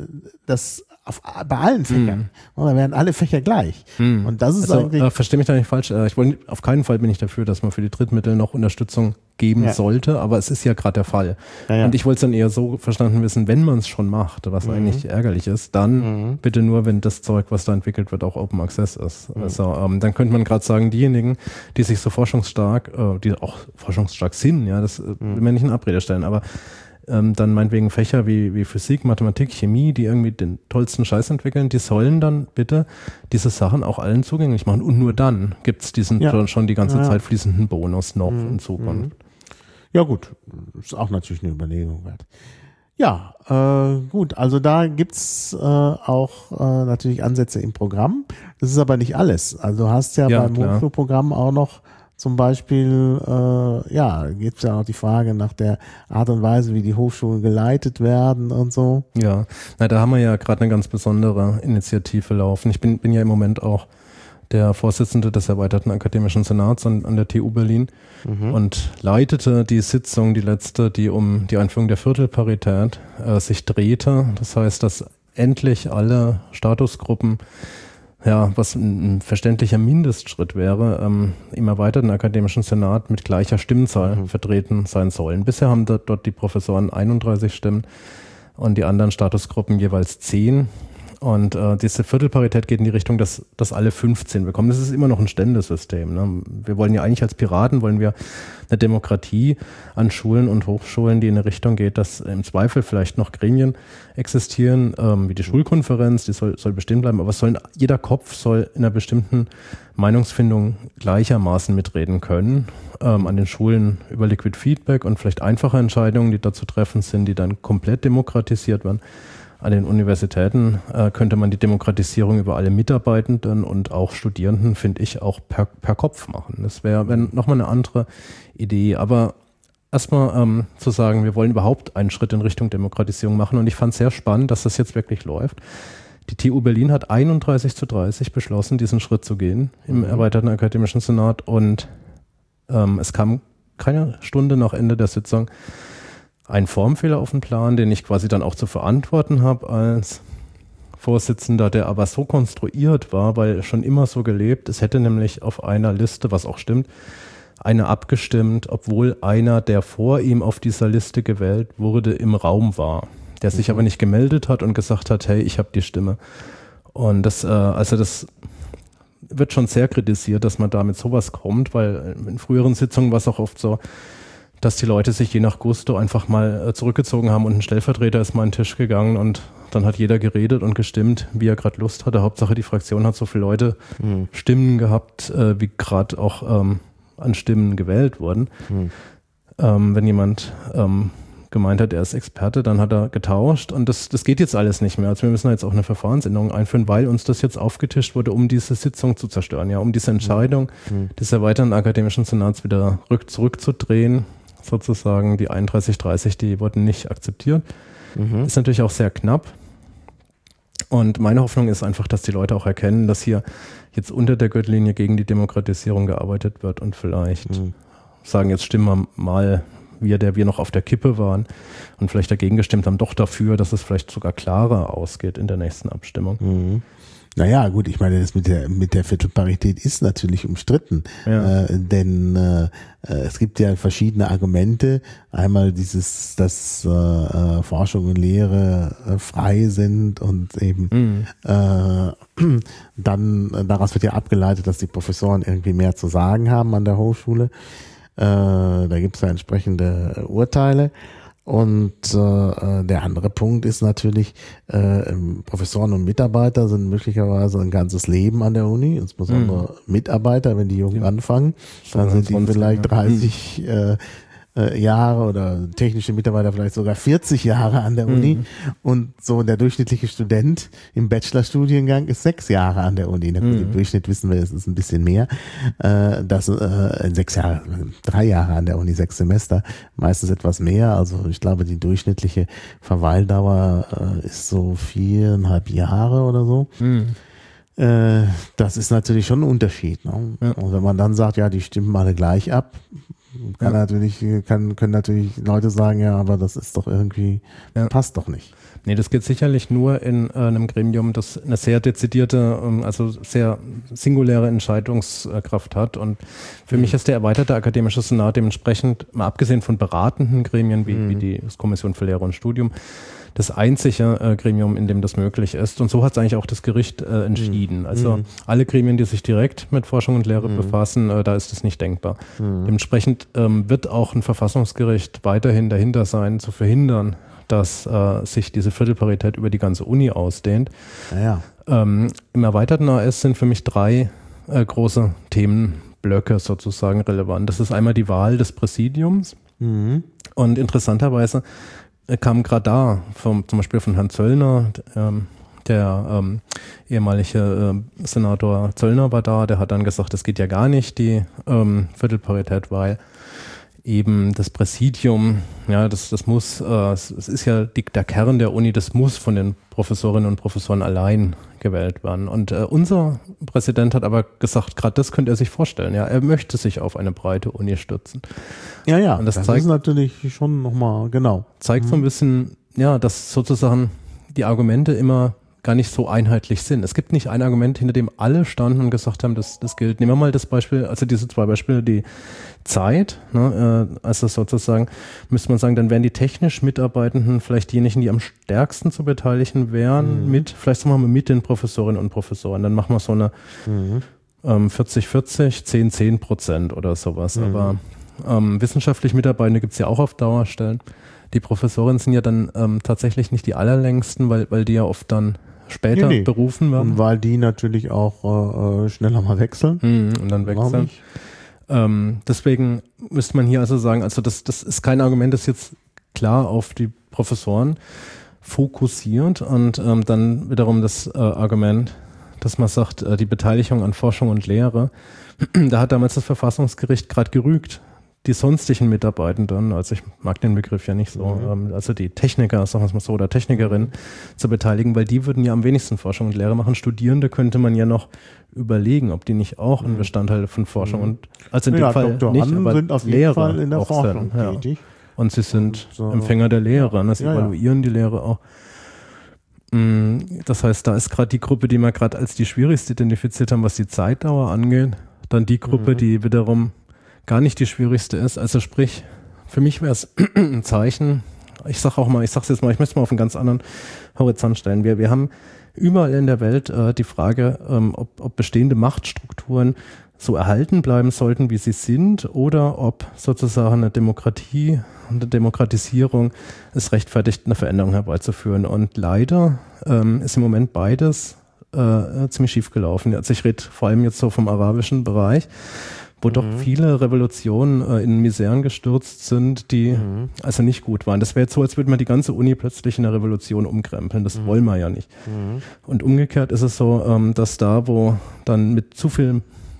das auf, bei allen Fächern. Hm. Da wären alle Fächer gleich. Hm. Und das ist also, eigentlich. Äh, verstehe mich da nicht falsch. Äh, ich wollte, auf keinen Fall bin ich dafür, dass man für die Drittmittel noch Unterstützung geben ja. sollte, aber es ist ja gerade der Fall. Ja, ja. Und ich wollte es dann eher so verstanden wissen, wenn man es schon macht, was Mhm. eigentlich ärgerlich ist, dann Mhm. bitte nur, wenn das Zeug, was da entwickelt wird, auch Open Access ist. Mhm. Also ähm, dann könnte man gerade sagen, diejenigen, die sich so forschungsstark, äh, die auch forschungsstark sind, ja, das äh, will man nicht in Abrede stellen, aber ähm, dann meinetwegen Fächer wie, wie Physik, Mathematik, Chemie, die irgendwie den tollsten Scheiß entwickeln, die sollen dann bitte diese Sachen auch allen zugänglich machen. Und nur dann gibt es diesen Ja. schon, schon die ganze Ja, ja. Zeit fließenden Bonus noch Mhm. in Zukunft. Ja gut, ist auch natürlich eine Überlegung wert. Ja, äh, gut, also da gibt's äh, auch äh, natürlich Ansätze im Programm. Das ist aber nicht alles. Also du hast ja, Ja, beim klar. Hochschulprogramm auch noch zum Beispiel, äh, ja, gibt's ja auch die Frage nach der Art und Weise, wie die Hochschulen geleitet werden und so. Ja, na, da haben wir ja gerade eine ganz besondere Initiative laufen. Ich bin, bin ja im Moment auch der Vorsitzende des erweiterten akademischen Senats an, an der T U Berlin Mhm. und leitete die Sitzung, die letzte, die um die Einführung der Viertelparität äh, sich drehte. Das heißt, dass endlich alle Statusgruppen, ja, was ein, ein verständlicher Mindestschritt wäre, ähm, im erweiterten akademischen Senat mit gleicher Stimmzahl Mhm. vertreten sein sollen. Bisher haben da, dort die Professoren einunddreißig Stimmen und die anderen Statusgruppen jeweils zehn. Und äh, diese Viertelparität geht in die Richtung, dass, dass alle fünfzehn bekommen. Das ist immer noch ein Ständesystem. Ne? Wir wollen ja eigentlich als Piraten, wollen wir eine Demokratie an Schulen und Hochschulen, die in eine Richtung geht, dass im Zweifel vielleicht noch Gremien existieren, ähm, wie die Schulkonferenz, die soll, soll bestehen bleiben, aber es sollen, jeder Kopf soll in einer bestimmten Meinungsfindung gleichermaßen mitreden können. Ähm, an den Schulen über Liquid Feedback und vielleicht einfache Entscheidungen, die da zu treffen sind, die dann komplett demokratisiert werden. An den Universitäten äh, könnte man die Demokratisierung über alle Mitarbeitenden und auch Studierenden, finde ich, auch per, per Kopf machen. Das wäre wär nochmal eine andere Idee. Aber erstmal ähm, zu sagen, wir wollen überhaupt einen Schritt in Richtung Demokratisierung machen. Und ich fand es sehr spannend, dass das jetzt wirklich läuft. Die T U Berlin hat einunddreißig zu dreißig beschlossen, diesen Schritt zu gehen im Mhm. erweiterten akademischen Senat. Und ähm, es kam keine Stunde nach Ende der Sitzung ein Formfehler auf den Plan, den ich quasi dann auch zu verantworten habe als Vorsitzender, der aber so konstruiert war, weil schon immer so gelebt. Es hätte nämlich auf einer Liste, was auch stimmt, einer abgestimmt, obwohl einer, der vor ihm auf dieser Liste gewählt wurde, im Raum war, der sich Mhm. aber nicht gemeldet hat und gesagt hat, hey, ich habe die Stimme. Und das, äh, also das wird schon sehr kritisiert, dass man da mit sowas kommt, weil in früheren Sitzungen war es auch oft so, dass die Leute sich je nach Gusto einfach mal äh, zurückgezogen haben und ein Stellvertreter ist mal an den Tisch gegangen und dann hat jeder geredet und gestimmt, wie er gerade Lust hatte. Hauptsache die Fraktion hat so viele Leute Mhm. Stimmen gehabt, äh, wie gerade auch ähm, an Stimmen gewählt wurden. Mhm. Ähm, wenn jemand ähm, gemeint hat, er ist Experte, dann hat er getauscht und das, das geht jetzt alles nicht mehr. Also wir müssen jetzt auch eine Verfahrensänderung einführen, weil uns das jetzt aufgetischt wurde, um diese Sitzung zu zerstören, ja, um diese Entscheidung Mhm. des erweiterten akademischen Senats wieder rück, zurückzudrehen. Sozusagen die einunddreißig dreißig, die wurden nicht akzeptiert. Mhm. Ist natürlich auch sehr knapp. Und meine Hoffnung ist einfach, dass die Leute auch erkennen, dass hier jetzt unter der Gürtellinie gegen die Demokratisierung gearbeitet wird und vielleicht Mhm. sagen, jetzt stimmen wir mal, wir, der wir noch auf der Kippe waren und vielleicht dagegen gestimmt haben, doch dafür, dass es vielleicht sogar klarer ausgeht in der nächsten Abstimmung. Mhm. Naja, gut, ich meine, das mit der mit der Viertelparität ist natürlich umstritten, Ja. äh, denn äh, es gibt ja verschiedene Argumente. Einmal dieses, dass äh, äh, Forschung und Lehre äh, frei sind und eben Mhm. äh, dann äh, daraus wird ja abgeleitet, dass die Professoren irgendwie mehr zu sagen haben an der Hochschule. Äh, da gibt es ja entsprechende Urteile. Und äh, der andere Punkt ist natürlich, äh, Professoren und Mitarbeiter sind möglicherweise ein ganzes Leben an der Uni, insbesondere mhm. Mitarbeiter, wenn die jung ja. anfangen, dann sind die vielleicht ja. dreißig äh, äh, Jahre oder technische Mitarbeiter vielleicht sogar vierzig Jahre an der Uni mhm. und so der durchschnittliche Student im Bachelorstudiengang ist sechs Jahre an der Uni. Na gut, mhm. Im Durchschnitt wissen wir, es ist ein bisschen mehr. Äh, das äh, sechs Jahre, drei Jahre an der Uni, sechs Semester, meistens etwas mehr. Also ich glaube, die durchschnittliche Verweildauer äh, ist so viereinhalb Jahre oder so. Mhm. Äh, das ist natürlich schon ein Unterschied. Ne? Ja. Und wenn man dann sagt, ja, die stimmen alle gleich ab, Kann Ja. natürlich, kann, können natürlich Leute sagen, ja, aber das ist doch irgendwie, Ja. passt doch nicht. Nee, das geht sicherlich nur in äh, einem Gremium, das eine sehr dezidierte, ähm, also sehr singuläre Entscheidungskraft hat. Und für mhm. mich ist der erweiterte akademische Senat dementsprechend, mal abgesehen von beratenden Gremien wie, mhm. wie die Kommission für Lehre und Studium, das einzige äh, Gremium, in dem das möglich ist. Und so hat es eigentlich auch das Gericht äh, entschieden. Mhm. Also mhm. alle Gremien, die sich direkt mit Forschung und Lehre mhm. befassen, äh, da ist das nicht denkbar. Mhm. Dementsprechend ähm, wird auch ein Verfassungsgericht weiterhin dahinter sein, zu verhindern, dass äh, sich diese Viertelparität über die ganze Uni ausdehnt. Ja, ja. Ähm, Im erweiterten A S sind für mich drei äh, große Themenblöcke sozusagen relevant. Das ist einmal die Wahl des Präsidiums Mhm. und interessanterweise äh, kam gerade da, vom, zum Beispiel von Herrn Zöllner, ähm, der ähm, ehemalige äh, Senator Zöllner war da, der hat dann gesagt, das geht ja gar nicht, die ähm, Viertelparität, weil eben das Präsidium, ja, das, das muss, äh, es ist ja die, der Kern der Uni, das muss von den Professorinnen und Professoren allein gewählt werden. Und äh, unser Präsident hat aber gesagt, gerade das könnte er sich vorstellen. Ja, er möchte sich auf eine breite Uni stützen. Ja, ja, und das, das zeigt, ist natürlich schon nochmal, genau. Zeigt mhm. so ein bisschen, ja, dass sozusagen die Argumente immer gar nicht so einheitlich sind. Es gibt nicht ein Argument, hinter dem alle standen und gesagt haben, das, das gilt. Nehmen wir mal das Beispiel, also diese zwei Beispiele, die Zeit, ne, äh, also sozusagen, müsste man sagen, dann wären die technisch Mitarbeitenden vielleicht diejenigen, die am stärksten zu beteiligen wären, mhm. mit, vielleicht sagen wir mal mit den Professorinnen und Professoren. Dann machen wir so eine mhm. ähm, vierzig vierzig, zehn zehn Prozent oder sowas. Mhm. Aber ähm, wissenschaftlich Mitarbeitende gibt es ja auch auf Dauerstellen. Die Professorinnen sind ja dann ähm, tatsächlich nicht die allerlängsten, weil, weil die ja oft dann später nee, nee. berufen werden. Und weil die natürlich auch äh, schneller mal wechseln. Mhm, und dann wechseln. Ähm, deswegen müsste man hier also sagen, also das, das ist kein Argument, das jetzt klar auf die Professoren fokussiert und ähm, dann wiederum das äh, Argument, dass man sagt, äh, die Beteiligung an Forschung und Lehre, da hat damals das Verfassungsgericht gerade gerügt, die sonstigen Mitarbeitenden, also ich mag den Begriff ja nicht so, mhm. ähm, also die Techniker, sagen wir es mal so, oder Technikerinnen zu beteiligen, weil die würden ja am wenigsten Forschung und Lehre machen. Studierende könnte man ja noch überlegen, ob die nicht auch ein Bestandteil von Forschung mhm. und, also in ja, dem Fall Doktoranden nicht, aber sind auf jeden Lehre Fall in der auch Forschung sind, ja. tätig. Und sie sind so. Empfänger der Lehre, ne? Sie ja, evaluieren ja. die Lehre auch. Das heißt, da ist gerade die Gruppe, die wir gerade als die schwierigste identifiziert haben, was die Zeitdauer angeht, dann die Gruppe, mhm. die wiederum gar nicht die schwierigste ist. Also sprich, für mich wäre es ein Zeichen, ich sage auch mal, ich sage es jetzt mal, ich möchte es mal auf einen ganz anderen Horizont stellen. Wir, wir haben überall in der Welt äh, die Frage, ähm, ob, ob bestehende Machtstrukturen so erhalten bleiben sollten, wie sie sind, oder ob sozusagen eine Demokratie und eine Demokratisierung es rechtfertigt, eine Veränderung herbeizuführen. Und leider ähm, ist im Moment beides äh, ziemlich schief gelaufen. Also ich rede vor allem jetzt so vom arabischen Bereich, wo mhm. doch viele Revolutionen äh, in Miseren gestürzt sind, die mhm. also nicht gut waren. Das wäre jetzt so, als würde man die ganze Uni plötzlich in eine Revolution umkrempeln. Das mhm. wollen wir ja nicht. Mhm. Und umgekehrt ist es so, ähm, dass da, wo dann mit zu viel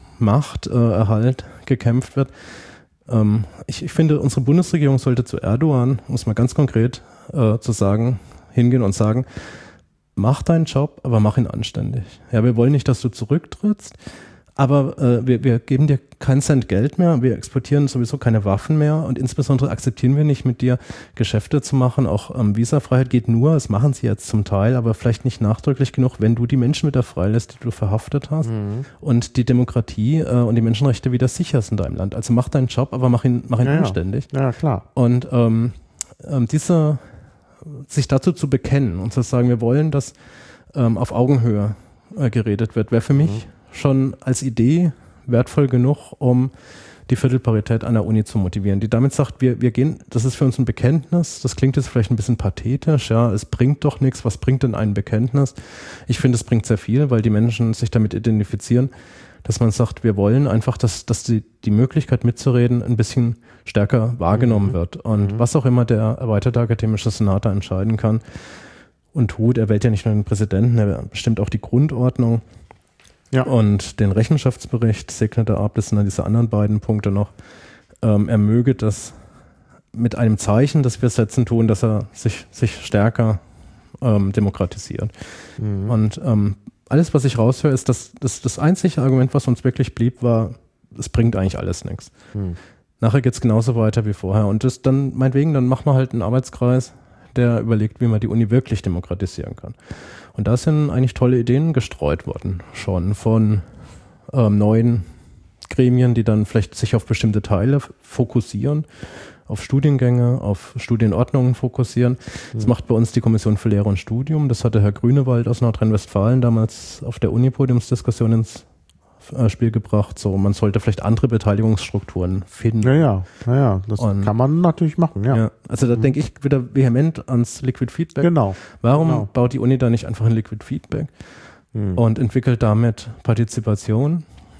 Machterhalt äh, gekämpft wird, ähm, ich, ich finde, unsere Bundesregierung sollte zu Erdogan, um es mal ganz konkret äh, zu sagen, hingehen und sagen, mach deinen Job, aber mach ihn anständig. Ja, wir wollen nicht, dass du zurücktrittst, aber äh, wir, wir geben dir keinen Cent Geld mehr, wir exportieren sowieso keine Waffen mehr und insbesondere akzeptieren wir nicht, mit dir Geschäfte zu machen. Auch ähm, Visafreiheit geht nur, das machen sie jetzt zum Teil, aber vielleicht nicht nachdrücklich genug, wenn du die Menschen wieder freilässt, die du verhaftet hast mhm. und die Demokratie äh, und die Menschenrechte wieder sicherst in deinem Land. Also mach deinen Job, aber mach ihn, mach ihn ja, anständig. Ja, klar. Und ähm, ähm, diese, sich dazu zu bekennen und zu sagen, wir wollen, dass ähm, auf Augenhöhe äh, geredet wird, wäre für mich mhm. schon als Idee wertvoll genug, um die Viertelparität an der Uni zu motivieren, die damit sagt, wir, wir gehen, das ist für uns ein Bekenntnis, das klingt jetzt vielleicht ein bisschen pathetisch, ja, es bringt doch nichts, was bringt denn ein Bekenntnis? Ich finde, es bringt sehr viel, weil die Menschen sich damit identifizieren, dass man sagt, wir wollen einfach, dass, dass die, die Möglichkeit mitzureden ein bisschen stärker wahrgenommen mhm. wird und mhm. was auch immer der erweiterte akademische Senat da entscheiden kann und tut, er wählt ja nicht nur den Präsidenten, er bestimmt auch die Grundordnung. Ja. Und den Rechenschaftsbericht segnet er ab, das sind dann diese anderen beiden Punkte noch. Ähm, er möge das mit einem Zeichen, das wir setzen, tun, dass er sich, sich stärker ähm, demokratisiert. Mhm. Und ähm, alles, was ich raushöre, ist, dass das, das einzige Argument, was uns wirklich blieb, war, es bringt eigentlich alles nichts. Mhm. nachher geht es genauso weiter wie vorher. Und das dann, meinetwegen, dann machen wir halt einen Arbeitskreis, der überlegt, wie man die Uni wirklich demokratisieren kann. Und da sind eigentlich tolle Ideen gestreut worden, schon von ähm, neuen Gremien, die dann vielleicht sich auf bestimmte Teile fokussieren, auf Studiengänge, auf Studienordnungen fokussieren. Das mhm. macht bei uns die Kommission für Lehre und Studium. Das hatte Herr Grünewald aus Nordrhein-Westfalen damals auf der Uni-Podiumsdiskussion ins äh, Spiel gebracht. So, man sollte vielleicht andere Beteiligungsstrukturen finden. Ja, ja, ja, ja. Das und, kann man natürlich machen, ja. ja also da mhm. denke ich wieder vehement ans Liquid Feedback. Genau. Warum genau. baut die Uni da nicht einfach ein Liquid Feedback mhm. und entwickelt damit Partizipation?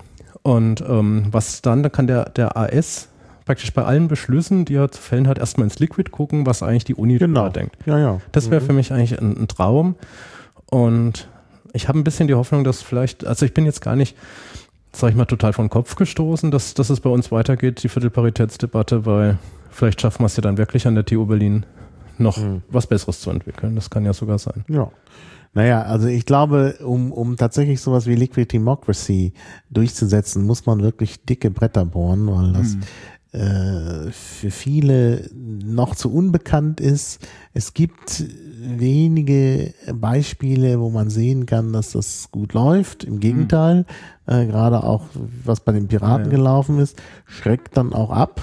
Und ähm, was dann, da kann der, der A S praktisch bei allen Beschlüssen, die er zu fällen hat, erstmal ins Liquid gucken, was eigentlich die Uni genau. da denkt. Ja, ja. Das wäre mhm. für mich eigentlich ein, ein Traum. Und ich habe ein bisschen die Hoffnung, dass vielleicht, also ich bin jetzt gar nicht, sag ich mal, total von Kopf gestoßen, dass, dass es bei uns weitergeht, die Viertelparitätsdebatte, weil vielleicht schaffen wir es ja dann wirklich an der T U Berlin noch mhm. was Besseres zu entwickeln. Das kann ja sogar sein. Ja. Naja, also ich glaube, um, um tatsächlich sowas wie Liquid Democracy durchzusetzen, muss man wirklich dicke Bretter bohren, weil das mhm. äh, für viele noch zu unbekannt ist. Es gibt wenige Beispiele, wo man sehen kann, dass das gut läuft. Im Gegenteil, mhm. äh, gerade auch, was bei den Piraten ja, ja. gelaufen ist, schreckt dann auch ab.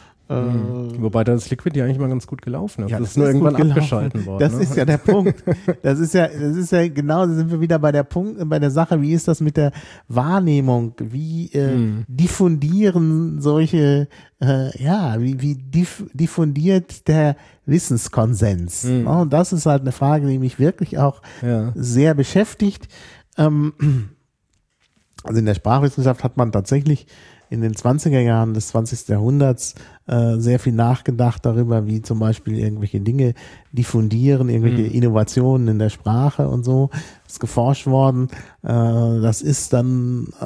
Mhm. Wobei das Liquid ja eigentlich mal ganz gut gelaufen ist. Ja, das, das ist nur ist irgendwann abgeschalten worden. Das ne? ist ja der Punkt. Das ist ja, das ist ja genau, da sind wir wieder bei der Punkt, bei der Sache, wie ist das mit der Wahrnehmung? Wie äh, mhm. diffundieren solche, äh, ja, wie, wie diff, diffundiert der Wissenskonsens? Mhm. Ja, und das ist halt eine Frage, die mich wirklich auch ja. sehr beschäftigt. Ähm, also in der Sprachwissenschaft hat man tatsächlich in den zwanziger Jahren des zwanzigsten Jahrhunderts äh, sehr viel nachgedacht darüber, wie zum Beispiel irgendwelche Dinge diffundieren, irgendwelche mhm. Innovationen in der Sprache und so. Ist geforscht worden. Äh, das ist dann äh,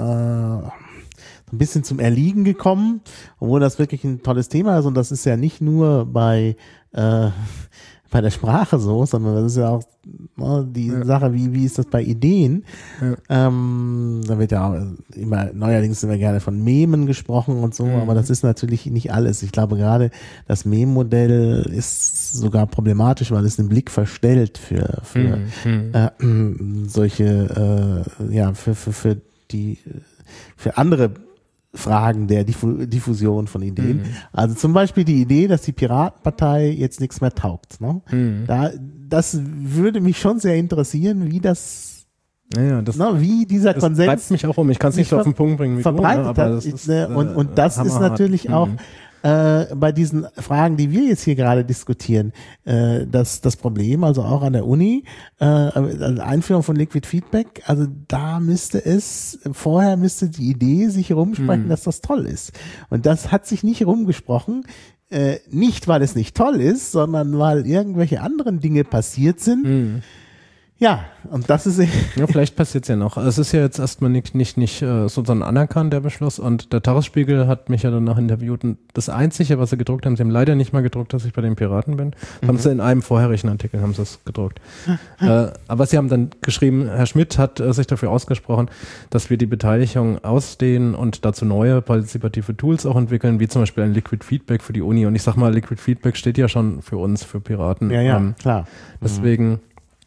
ein bisschen zum Erliegen gekommen, obwohl das wirklich ein tolles Thema ist. Und das ist ja nicht nur bei äh, bei der Sprache so, sondern das ist ja auch ne, die ja. Sache, wie, wie ist das bei Ideen? Ja. Ähm, da wird ja auch immer, neuerdings immer gerne von Memen gesprochen und so, mhm. aber das ist natürlich nicht alles. Ich glaube gerade, das Mem-Modell ist sogar problematisch, weil es den Blick verstellt für, für mhm. äh, solche, äh, ja, für, für, für die, für andere Fragen der Diffu- Diffusion von Ideen. Mhm. Also zum Beispiel die Idee, dass die Piratenpartei jetzt nichts mehr taugt. Ne? Mhm. Da, das würde mich schon sehr interessieren, wie das, ja, ja, das ne, wie dieser das Konsens treibt mich auch um. Ich kann es nicht so auf den Punkt bringen, wie verbreitet du, ne? Aber das das ist, ne? und, und das ist natürlich auch mhm. äh, bei diesen Fragen, die wir jetzt hier gerade diskutieren, äh, das, das Problem, also auch an der Uni, äh, also Einführung von Liquid Feedback, also da müsste es, vorher müsste die Idee sich rumsprechen, mhm. dass das toll ist. Und das hat sich nicht rumgesprochen, äh, nicht weil es nicht toll ist, sondern weil irgendwelche anderen Dinge passiert sind. Mhm. Ja, und das ist... ja, vielleicht passiert es ja noch. Es ist ja jetzt erstmal nicht, nicht, nicht äh, sozusagen anerkannt, der Beschluss. Und der Tagesspiegel hat mich ja danach interviewt. Und das Einzige, was sie gedruckt haben, sie haben leider nicht mal gedruckt, dass ich bei den Piraten bin. Mhm. Haben sie in einem vorherigen Artikel haben sie es gedruckt. äh, aber sie haben dann geschrieben, Herr Schmidt hat äh, sich dafür ausgesprochen, dass wir die Beteiligung ausdehnen und dazu neue partizipative Tools auch entwickeln, wie zum Beispiel ein Liquid Feedback für die Uni. Und ich sag mal, Liquid Feedback steht ja schon für uns, für Piraten. Ja, ja, ähm, klar. Deswegen... Mhm.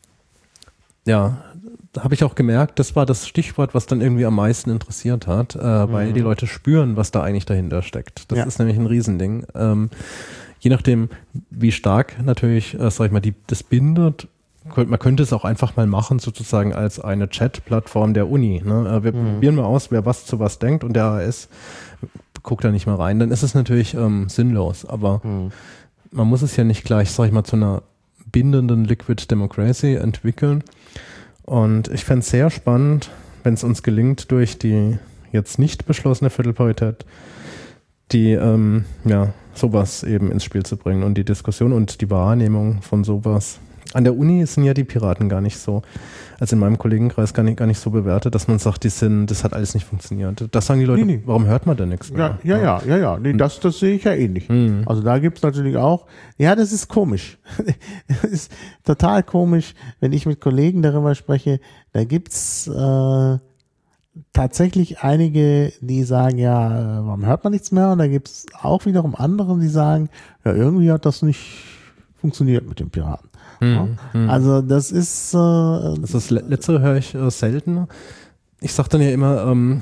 Ja, da habe ich auch gemerkt, das war das Stichwort, was dann irgendwie am meisten interessiert hat, äh, mhm. weil die Leute spüren, was da eigentlich dahinter steckt. Das ja. ist nämlich ein Riesending. Ähm, je nachdem, wie stark natürlich, äh, sag ich mal, die, das bindet, könnt, man könnte es auch einfach mal machen, sozusagen als eine Chat-Plattform der Uni. Ne? Äh, wir mhm. probieren mal aus, wer was zu was denkt und der A S guckt da nicht mal rein. Dann ist es natürlich ähm, sinnlos, aber mhm. man muss es ja nicht gleich, sag ich mal, zu einer bindenden Liquid Democracy entwickeln. Und ich fände es sehr spannend, wenn es uns gelingt, durch die jetzt nicht beschlossene Viertelparität die ähm, ja, sowas eben ins Spiel zu bringen und die Diskussion und die Wahrnehmung von sowas. An der Uni sind ja die Piraten gar nicht so, also in meinem Kollegenkreis gar nicht, gar nicht so bewertet, dass man sagt, die sind, das hat alles nicht funktioniert. Das sagen die Leute, nee, nee. Warum hört man da nichts mehr? Ja, ja, ja, ja, ja. Nee, das, das sehe ich ja ähnlich. Mhm. Also da gibt es natürlich auch, ja, das ist komisch. Das ist total komisch, wenn ich mit Kollegen darüber spreche, da gibt's äh, tatsächlich einige, die sagen, ja, warum hört man nichts mehr? Und da gibt es auch wiederum andere, die sagen, ja, irgendwie hat das nicht funktioniert mit den Piraten. Hm, ja? hm. Also das ist... Äh, das, das Letztere höre ich äh, selten. Ich sage dann ja immer, ähm,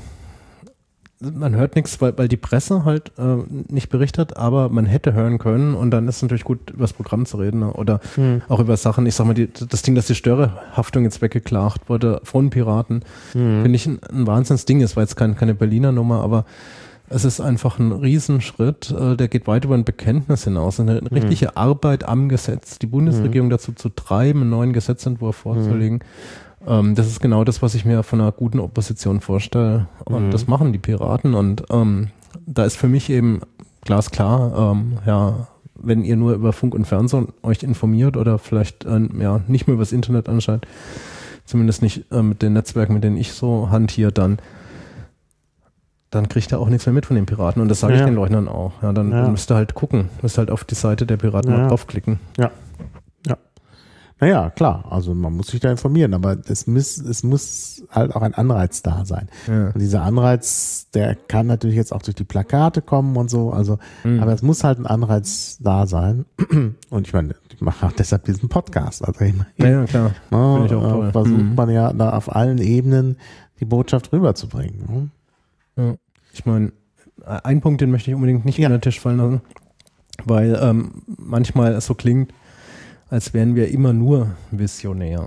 man hört nichts, weil, weil die Presse halt äh, nicht berichtet, aber man hätte hören können und dann ist es natürlich gut, über das Programm zu reden, ne? Oder hm. auch über Sachen, ich sag mal, die, das Ding, dass die Störerhaftung jetzt weggeklagt wurde von Piraten, hm. finde ich ein, ein Wahnsinnsding. Es war jetzt kein, keine Berliner Nummer, aber es ist einfach ein Riesenschritt, äh, der geht weit über ein Bekenntnis hinaus, eine hm. richtige Arbeit am Gesetz, die Bundesregierung hm. dazu zu treiben, einen neuen Gesetzentwurf vorzulegen. Hm. Das ist genau das, was ich mir von einer guten Opposition vorstelle. Und mhm. das machen die Piraten. Und ähm, da ist für mich eben glasklar, ähm, ja, wenn ihr nur über Funk und Fernsehen euch informiert oder vielleicht äh, ja, nicht mehr über das Internet anschaut, zumindest nicht äh, mit den Netzwerken, mit denen ich so hantiere, dann dann kriegt ihr auch nichts mehr mit von den Piraten. Und das sage ja. ich den Leugnern auch. Ja, dann, ja. dann müsst ihr halt gucken, müsst halt auf die Seite der Piraten ja. mal draufklicken. Ja. Naja, klar, also man muss sich da informieren, aber es muss, es muss halt auch ein Anreiz da sein. Ja. Und dieser Anreiz, der kann natürlich jetzt auch durch die Plakate kommen und so, also, mhm. aber es muss halt ein Anreiz da sein. Und ich meine, ich mache auch deshalb diesen Podcast. Also ich meine, ja, ja, klar. Na, Finde ich auch toll. Versucht mhm. man ja da auf allen Ebenen die Botschaft rüberzubringen. Ja. Ich meine, einen Punkt, den möchte ich unbedingt nicht ja. unter den Tisch fallen lassen, weil ähm, manchmal es so klingt, als wären wir immer nur visionär.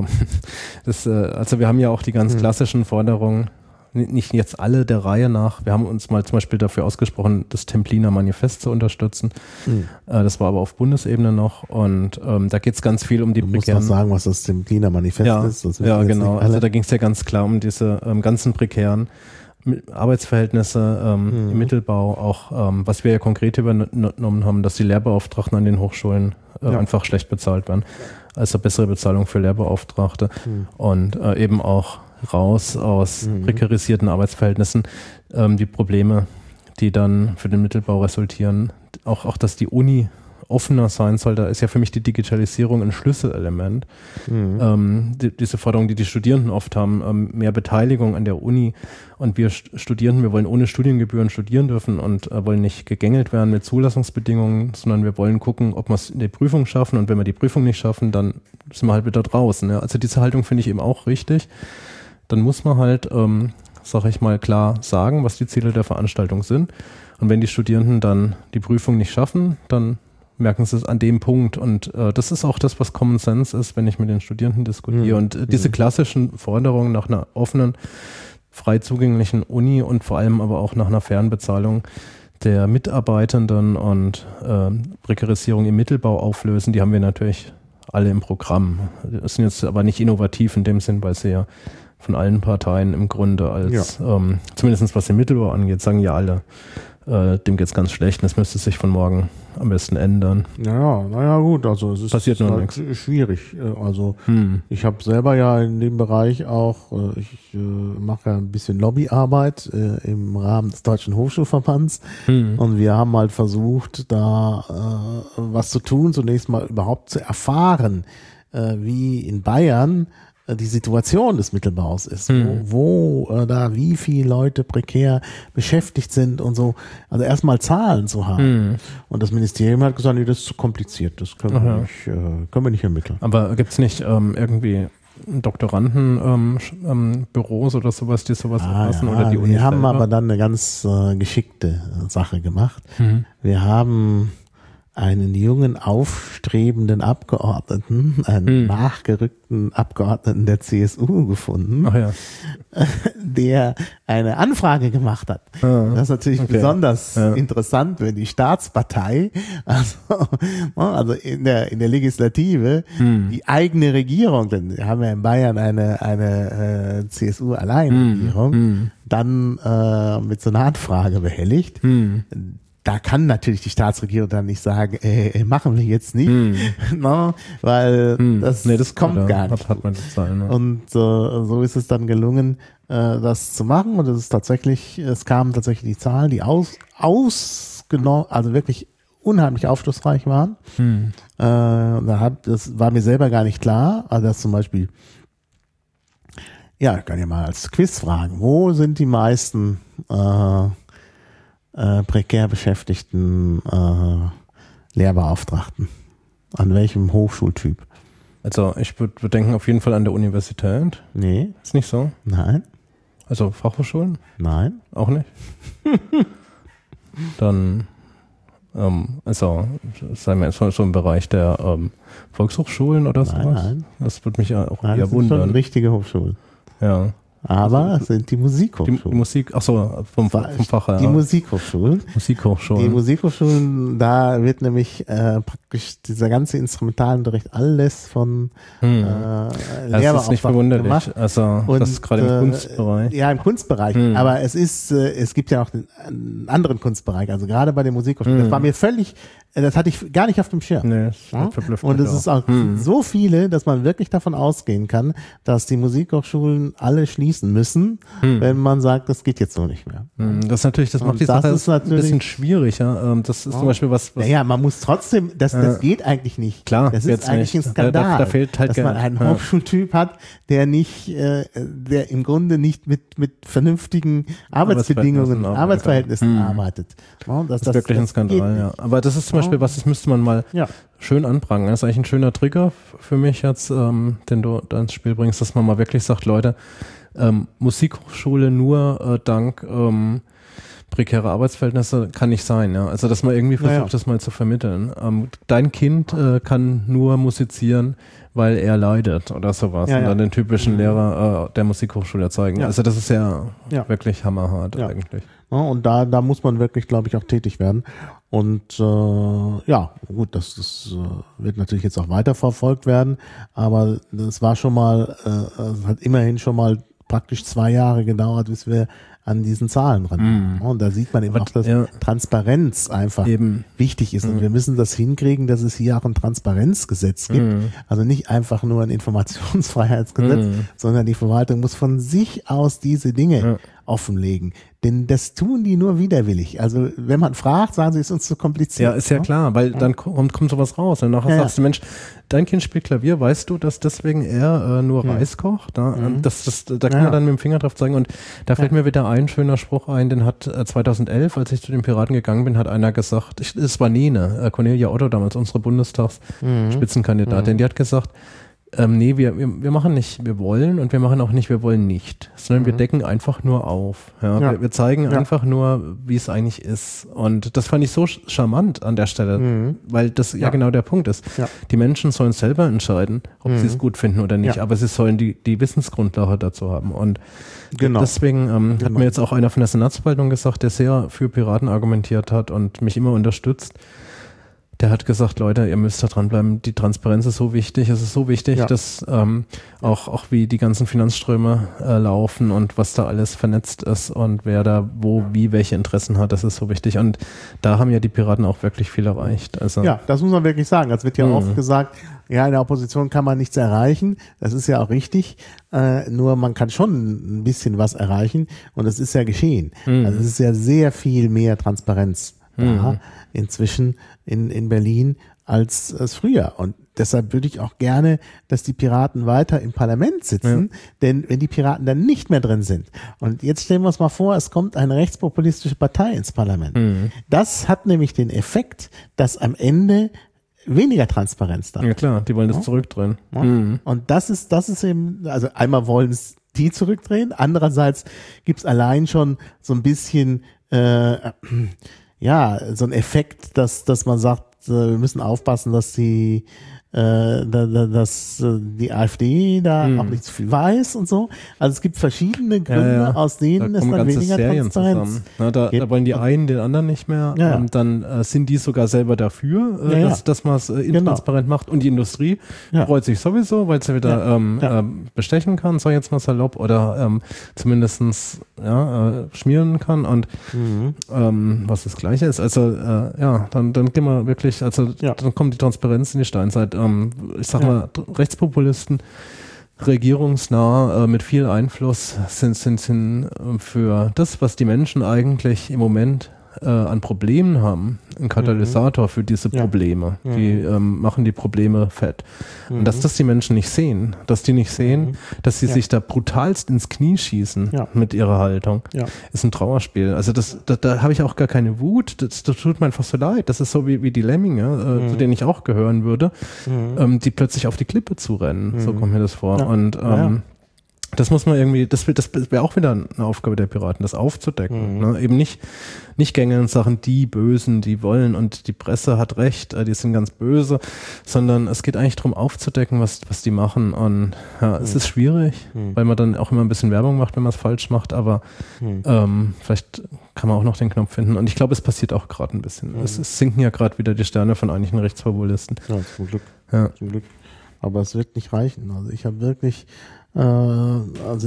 Das, also wir haben ja auch die ganz klassischen Forderungen, nicht jetzt alle der Reihe nach. Wir haben uns mal zum Beispiel dafür ausgesprochen, das Templiner Manifest zu unterstützen. Mhm. Das war aber auf Bundesebene noch und ähm, da geht es ganz viel um die Du musst doch sagen, was das Templiner Manifest ja, ist. Das ja, genau. Also da ging es ja ganz klar um diese ähm, ganzen prekären Arbeitsverhältnnisse ähm, mhm. im Mittelbau, auch ähm, was wir ja konkret übernommen haben, dass die Lehrbeauftragten an den Hochschulen äh, ja. einfach schlecht bezahlt werden. Also bessere Bezahlung für Lehrbeauftragte mhm. und äh, eben auch raus aus mhm. prekarisierten Arbeitsverhältnissen ähm, die Probleme, die dann für den Mittelbau resultieren. Auch, auch dass die Uni offener sein soll, da ist ja für mich die Digitalisierung ein Schlüsselelement. Mhm. Ähm, die, diese Forderung, die die Studierenden oft haben, ähm, mehr Beteiligung an der Uni und wir Studierenden, wir wollen ohne Studiengebühren studieren dürfen und äh, wollen nicht gegängelt werden mit Zulassungsbedingungen, sondern wir wollen gucken, ob wir es in der Prüfung schaffen und wenn wir die Prüfung nicht schaffen, dann sind wir halt wieder draußen. Ja? Also diese Haltung finde ich eben auch richtig. Dann muss man halt, ähm, sag ich mal, klar sagen, was die Ziele der Veranstaltung sind und wenn die Studierenden dann die Prüfung nicht schaffen, dann merken sie es an dem Punkt und äh, das ist auch das, was Common Sense ist, wenn ich mit den Studierenden diskutiere. Mhm. Und äh, diese klassischen Forderungen nach einer offenen, frei zugänglichen Uni und vor allem aber auch nach einer fairen Bezahlung der Mitarbeitenden und äh, Prekarisierung im Mittelbau auflösen, die haben wir natürlich alle im Programm. Das sind jetzt aber nicht innovativ in dem Sinn, weil sie ja von allen Parteien im Grunde als, ja. ähm, zumindest was den Mittelbau angeht, sagen ja alle, äh, dem geht es ganz schlecht und das müsste sich von morgen am besten ändern. Ja, naja gut, also es ist Passiert nur halt nichts. Schwierig. Also hm. ich habe selber ja in dem Bereich auch, ich äh, mache ja ein bisschen Lobbyarbeit äh, im Rahmen des Deutschen Hochschulverbands hm. und wir haben halt versucht, da äh, was zu tun, zunächst mal überhaupt zu erfahren, äh, wie in Bayern die Situation des Mittelbaus ist, hm. wo, wo äh, da wie viele Leute prekär beschäftigt sind und so. Also erstmal Zahlen zu haben. Hm. Und das Ministerium hat gesagt, nee, das ist zu kompliziert, das können, wir nicht, äh, können wir nicht ermitteln. Aber gibt es nicht ähm, irgendwie Doktorandenbüros ähm, oder sowas, die sowas ah, erfassen? Ja, oder die Uni wir haben selber? aber dann eine ganz äh, geschickte Sache gemacht. Mhm. Wir haben einen jungen, aufstrebenden Abgeordneten, einen hm. nachgerückten Abgeordneten der C S U gefunden, Ach ja. der eine Anfrage gemacht hat. Ah, das ist natürlich okay. besonders ja. interessant, wenn die Staatspartei, also, also in der, in der Legislative, hm. die eigene Regierung, denn wir haben ja in Bayern eine, eine äh, C S U-Alleinregierung, hm. dann äh, mit so einer Anfrage behelligt. Hm. Da kann natürlich die Staatsregierung dann nicht sagen, äh, machen wir jetzt nicht, hm. no, weil hm. das, nee, das kommt gar nicht. Hat man die Zahl, ne? Und äh, so ist es dann gelungen, äh, das zu machen. Und es ist tatsächlich, es kamen tatsächlich die Zahlen, die aus, ausgenommen, also wirklich unheimlich aufschlussreich waren. Hm. Äh, da hab, das war mir selber gar nicht klar, also dass zum Beispiel ja, kann ich mal als Quiz fragen, wo sind die meisten äh, äh, prekär beschäftigten äh, Lehrbeauftragten? An welchem Hochschultyp? Also ich würde würd denken auf jeden Fall an der Universität. Nee. Ist nicht so? Nein. Also Fachhochschulen? Nein. Auch nicht? Dann, ähm, also sagen wir so, so im Bereich der ähm, Volkshochschulen oder Nein, sowas? nein. Das würde mich ja auch Nein, eher das sind schon wundern. richtige Hochschulen. Ja. Aber es sind die Die, Musikhochschulen. die Musik, ach so, vom, vom Fach her. Die Musikhochschulen. Die Musikhochschulen. Musikhochschulen, da wird nämlich äh, praktisch dieser ganze Instrumentalunterricht alles von Hm. äh, Das ist nicht Lehrbeauftragten verwunderlich. gemacht. Also Und, das ist gerade im äh, Kunstbereich. Ja, im Kunstbereich. Hm. Aber es ist, äh, es gibt ja auch den, einen anderen Kunstbereich. Also gerade bei den Musikhochschulen. Hm. Das war mir völlig, äh, das hatte ich gar nicht auf dem Schirm. Nee, das Ja? verblüfft Und mich es auch. ist auch Hm. so viele, dass man wirklich davon ausgehen kann, dass die Musikhochschulen alle schließen müssen, Hm. wenn man sagt, das geht jetzt so nicht mehr. Hm, Das ist natürlich, das Und macht die das Sache ist ein natürlich- bisschen schwierig. Ja. Ähm, Das ist zum Beispiel was, was Naja, man muss trotzdem, das, das geht eigentlich nicht. Klar, das ist geht's eigentlich nicht. ein Skandal, Da- da- da fehlt halt dass ge- man einen ja. Hochschultyp hat, der nicht, äh, der im Grunde nicht mit mit vernünftigen Arbeitsbedingungen, Arbeitsverhältnissen Arbeitsverhältnissen Hm. arbeitet. Ja, das, Das ist wirklich ein Skandal, ja. Aber das ist zum Beispiel was, das müsste man mal Ja. schön anprangern. Das ist eigentlich ein schöner Trigger f- für mich jetzt, ähm, den du da ins Spiel bringst, dass man mal wirklich sagt, Leute, ähm, Musikhochschule nur äh, dank ähm, prekäre Arbeitsverhältnisse kann nicht sein. Ja? Also dass man irgendwie versucht, Naja. das mal zu vermitteln. Ähm, dein Kind äh, kann nur musizieren, weil er leidet oder sowas. Ja, und ja. dann den typischen Lehrer äh, der Musikhochschule erzeugen. Ja. Also das ist ja, Ja. wirklich hammerhart Ja. eigentlich. Ja, und da, da muss man wirklich, glaube ich, auch tätig werden. Und äh, ja, gut, das, das äh, wird natürlich jetzt auch weiterverfolgt werden, aber das war schon mal, äh, es hat immerhin schon mal praktisch zwei Jahre gedauert, bis wir an diesen Zahlen dran waren. Und da sieht man eben auch, dass ja. Transparenz einfach Eben. wichtig ist. Und wir müssen das hinkriegen, dass es hier auch ein Transparenzgesetz gibt. Mhm. Also nicht einfach nur ein Informationsfreiheitsgesetz, Mhm. sondern die Verwaltung muss von sich aus diese Dinge Ja. offenlegen. Denn das tun die nur widerwillig. Also wenn man fragt, sagen sie, es ist uns zu kompliziert. Ja, ist ja klar, weil dann kommt, kommt sowas raus. Und nachher Ja, sagst du, Mensch, dein Kind spielt Klavier, weißt du, dass deswegen er äh, nur Ja. Reis kocht? Da, Mhm. das, das, da kann Ja. man dann mit dem Finger drauf zeigen. Und da fällt mir wieder ein schöner Spruch ein, den hat äh, zweitausendelf, als ich zu den Piraten gegangen bin, hat einer gesagt, ich, es war Nene, äh, Cornelia Otto damals, unsere Bundestagsspitzenkandidatin, die hat gesagt, ähm, nee, wir, wir, wir machen nicht, wir wollen und wir machen auch nicht, wir wollen nicht, sondern wir decken einfach nur auf. Ja, Ja. Wir, wir zeigen Ja. einfach nur, wie es eigentlich ist. Und das fand ich so sch- charmant an der Stelle, Mhm. weil das ja, Ja. genau der Punkt ist. Ja. Die Menschen sollen selber entscheiden, ob Mhm. sie es gut finden oder nicht, Ja. aber sie sollen die, die Wissensgrundlage dazu haben. Und Genau. deswegen ähm, hat Genau. mir jetzt auch einer von der Senatsverwaltung gesagt, der sehr für Piraten argumentiert hat und mich immer unterstützt. Der hat gesagt, Leute, ihr müsst da dranbleiben, die Transparenz ist so wichtig, es ist so wichtig, Ja. dass ähm, auch, auch wie die ganzen Finanzströme äh, laufen und was da alles vernetzt ist und wer da wo, wie, welche Interessen hat, das ist so wichtig. Und da haben ja die Piraten auch wirklich viel erreicht. Also, Ja, das muss man wirklich sagen. Es wird ja Mhm. oft gesagt, ja, in der Opposition kann man nichts erreichen. Das ist ja auch richtig. Äh, nur man kann schon ein bisschen was erreichen. Und das ist ja geschehen. Mhm. Also es ist ja sehr viel mehr Transparenz da Mhm. inzwischen in, in Berlin als es früher. Und deshalb würde ich auch gerne, dass die Piraten weiter im Parlament sitzen, denn wenn die Piraten dann nicht mehr drin sind, und jetzt stellen wir uns mal vor, es kommt eine rechtspopulistische Partei ins Parlament. Mhm. Das hat nämlich den Effekt, dass am Ende weniger Transparenz da ist. ja klar, die wollen das zurückdrehen. Ja? Mhm. Und das ist, das ist eben, also einmal wollen es die zurückdrehen, andererseits gibt es allein schon so ein bisschen äh, ja, so ein Effekt, dass, dass man sagt, äh, wir müssen aufpassen, dass die äh, da, da, dass äh, die AfD da Mhm. auch nicht zu viel weiß und so. Also es gibt verschiedene Gründe, Ja, ja. aus Da denen es kommen dann ganze weniger Serien Transparenz zusammen. Na, da, gibt. da wollen die einen den anderen nicht mehr. Ja, ja. Ähm, dann äh, sind die sogar selber dafür, äh, Ja, ja. dass, dass man es äh, Genau. intransparent macht. Und die Industrie Ja. freut sich sowieso, weil sie wieder Ja. ähm, Ja. ähm, bestechen kann, sag ich jetzt mal salopp, oder ähm, zumindestens ja, äh, schmieren kann. Und Mhm. ähm, was das Gleiche ist. Also äh, ja, dann, dann gehen wir wirklich, also Ja. dann kommt die Transparenz in die Steinzeit. Ähm, ich sag Ja. mal, Rechtspopulisten, regierungsnah, äh, mit viel Einfluss sind, sind, sind äh, für das, was die Menschen eigentlich im Moment äh, an Problemen haben, ein Katalysator mhm. für diese Probleme. Ja. Die ähm, machen die Probleme fett. Mhm. Und dass das die Menschen nicht sehen, dass die nicht sehen, mhm. dass sie ja. sich da brutalst ins Knie schießen ja. mit ihrer Haltung, ja. ist ein Trauerspiel. Also das, da, da habe ich auch gar keine Wut, das, das tut mir einfach so leid. Das ist so wie, wie die Lemminge, äh, mhm. zu denen ich auch gehören würde, mhm. ähm, die plötzlich auf die Klippe zurennen. Mhm. So kommt mir das vor. Ja. Und ähm, ja. das muss man irgendwie, das, das wäre auch wieder eine Aufgabe der Piraten, das aufzudecken. Mhm. Ne? Eben nicht, nicht Gänge und Sachen, die Bösen, die wollen und die Presse hat recht, die sind ganz böse, sondern es geht eigentlich darum aufzudecken, was, was die machen. Und ja, mhm. es ist schwierig, mhm. weil man dann auch immer ein bisschen Werbung macht, wenn man es falsch macht, aber mhm. ähm, vielleicht kann man auch noch den Knopf finden. Und ich glaube, es passiert auch gerade ein bisschen. Mhm. Es, es sinken ja gerade wieder die Sterne von einigen Rechtspopulisten. Ja, zum Glück. Ja. Zum Glück. Aber es wird nicht reichen. Also ich habe wirklich also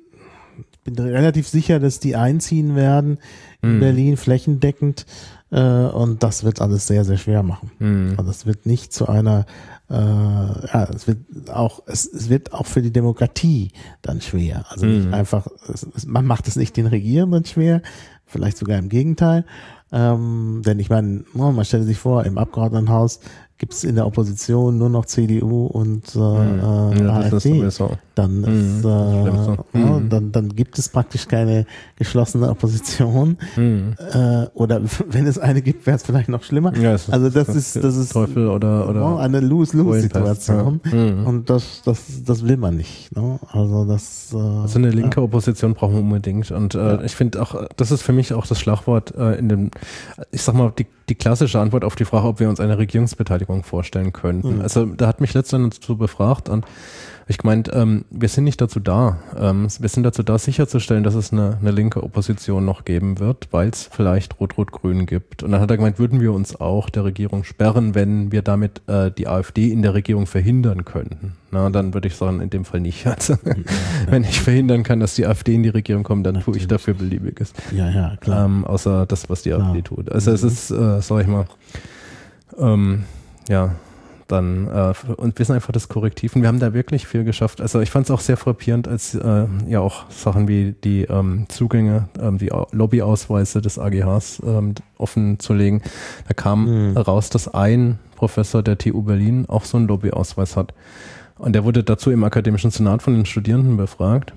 ich bin relativ sicher, dass die einziehen werden in mm. Berlin flächendeckend äh, und das wird alles sehr, sehr schwer machen. Mm. Also es wird nicht zu einer äh, ja, es wird auch es, es wird auch für die Demokratie dann schwer. Also mm. nicht einfach, es, es, man macht es nicht den Regierenden schwer, vielleicht sogar im Gegenteil. Ähm, denn ich meine, man stelle sich vor, im Abgeordnetenhaus gibt es in der Opposition nur noch C D U und äh, mhm. ja, AfD, ist dann, ist, mhm. äh, mhm. ja, dann, dann gibt es praktisch keine geschlossene Opposition. Mhm. Äh, oder wenn es eine gibt, wäre es vielleicht noch schlimmer. Ja, das also das, das ist das ist Teufel oder, oder eine Lose-Lose-Situation. Ja. Mhm. Und das, das, das will man nicht. Ne? Also das. Äh, also eine linke ja. Opposition brauchen wir unbedingt. Und äh, ja. ich finde auch, das ist für mich auch das Schlagwort äh, in dem, ich sag mal, die die klassische Antwort auf die Frage, ob wir uns eine Regierungsbeteiligung vorstellen könnten. Mhm. Also da hat mich letztendlich dazu befragt und ich gemeint, ähm, wir sind nicht dazu da. Ähm, wir sind dazu da, sicherzustellen, dass es eine, eine linke Opposition noch geben wird, weil es vielleicht Rot-Rot-Grün gibt. Und dann hat er gemeint, würden wir uns auch der Regierung sperren, wenn wir damit äh, die AfD in der Regierung verhindern könnten. Na, dann würde ich sagen, in dem Fall nicht. Also, ja, ja. Wenn ich verhindern kann, dass die AfD in die Regierung kommt, dann Natürlich. tue ich dafür Beliebiges. Ja, ja, klar. Ähm, außer das, was die klar. AfD tut. Also mhm. es ist, äh, sag ich mal, ähm, ja, dann, äh, und wir sind einfach das Korrektiv und wir haben da wirklich viel geschafft. Also ich fand es auch sehr frappierend, als äh, ja auch Sachen wie die ähm, Zugänge, ähm, die Lobbyausweise des A G Hs ähm, offen zu legen. Da kam mhm. raus, dass ein Professor der T U Berlin auch so einen Lobbyausweis hat. Und der wurde dazu im Akademischen Senat von den Studierenden befragt.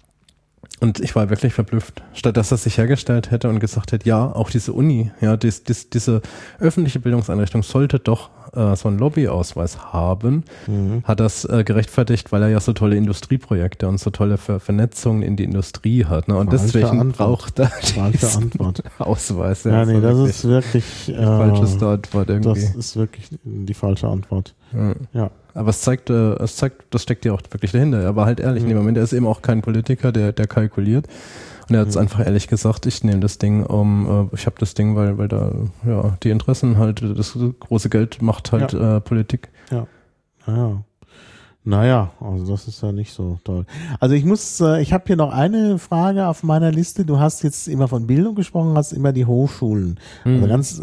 Und ich war wirklich verblüfft. Statt dass er sich hergestellt hätte und gesagt hätte, ja, auch diese Uni, ja, dies, dies, diese öffentliche Bildungseinrichtung sollte doch äh, so einen Lobbyausweis haben, mhm. hat das äh, gerechtfertigt, weil er ja so tolle Industrieprojekte und so tolle Ver Vernetzungen in die Industrie hat. Ne? Und Falsche deswegen Antwort. braucht er diesen Antwort. Ausweis. Ja, ja nee, das ist wirklich äh, falsche Antwort irgendwie. Das ist wirklich die falsche Antwort. Ja. ja. Aber es zeigt, äh, es zeigt, das steckt ja auch wirklich dahinter. Er war halt ehrlich mhm. in dem Moment. Er ist eben auch kein Politiker, der, der kalkuliert. Und er hat es mhm. einfach ehrlich gesagt, ich nehme das Ding um, äh, ich habe das Ding, weil, weil da, ja, die Interessen halt, das große Geld macht halt ja. äh, Politik. Ja. Ja. Naja, also das ist ja nicht so toll. Also ich muss, äh, ich habe hier noch eine Frage auf meiner Liste. Du hast jetzt immer von Bildung gesprochen, hast immer die Hochschulen mhm. also ganz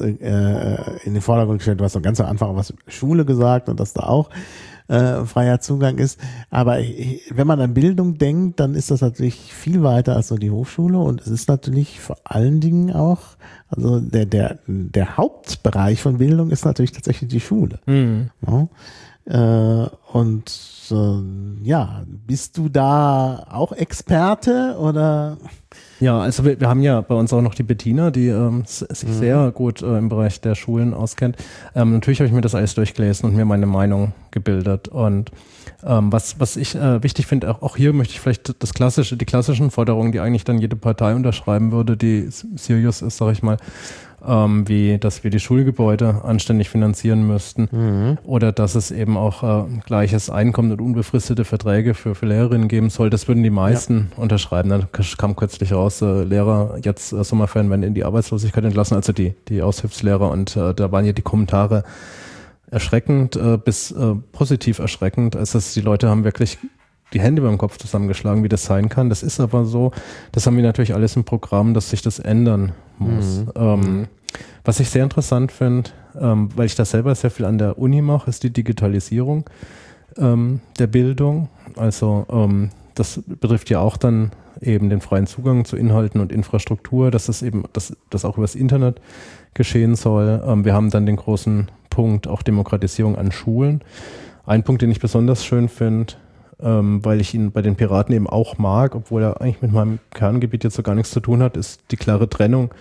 äh, in den Vordergrund gestellt. Du hast doch ganz am Anfang was Schule gesagt und dass da auch äh, freier Zugang ist. Aber ich, wenn man an Bildung denkt, dann ist das natürlich viel weiter als nur die Hochschule und es ist natürlich vor allen Dingen auch, also der der der Hauptbereich von Bildung ist natürlich tatsächlich die Schule. Mhm. Ja. Äh, und äh, ja, bist du da auch Experte oder? Ja, also wir, wir haben ja bei uns auch noch die Bettina, die ähm, sich mhm. sehr gut äh, im Bereich der Schulen auskennt. Ähm, natürlich habe ich mir das alles durchgelesen und mir meine Meinung gebildet. Und ähm, was was ich äh, wichtig finde, auch, auch hier möchte ich vielleicht das klassische, die klassischen Forderungen, die eigentlich dann jede Partei unterschreiben würde, die serious ist, sage ich mal. Ähm, wie dass wir die Schulgebäude anständig finanzieren müssten mhm. oder dass es eben auch äh, gleiches Einkommen und unbefristete Verträge für, für Lehrerinnen geben soll. Das würden die meisten ja. unterschreiben. Dann kam kürzlich raus, äh, Lehrer jetzt äh, Sommerferien werden in die Arbeitslosigkeit entlassen, also die, die Aushilfslehrer und äh, da waren ja die Kommentare erschreckend äh, bis äh, positiv erschreckend. Also die Leute haben wirklich die Hände beim Kopf zusammengeschlagen, wie das sein kann. Das ist aber so, das haben wir natürlich alles im Programm, dass sich das ändern muss. Mhm. Ähm, was ich sehr interessant finde, ähm, weil ich das selber sehr viel an der Uni mache, ist die Digitalisierung ähm, der Bildung. Also ähm, das betrifft ja auch dann eben den freien Zugang zu Inhalten und Infrastruktur, dass das eben, dass das auch übers Internet geschehen soll. Ähm, wir haben dann den großen Punkt auch Demokratisierung an Schulen. Ein Punkt, den ich besonders schön finde, ähm, weil ich ihn bei den Piraten eben auch mag, obwohl er eigentlich mit meinem Kerngebiet jetzt so gar nichts zu tun hat, ist die klare Trennung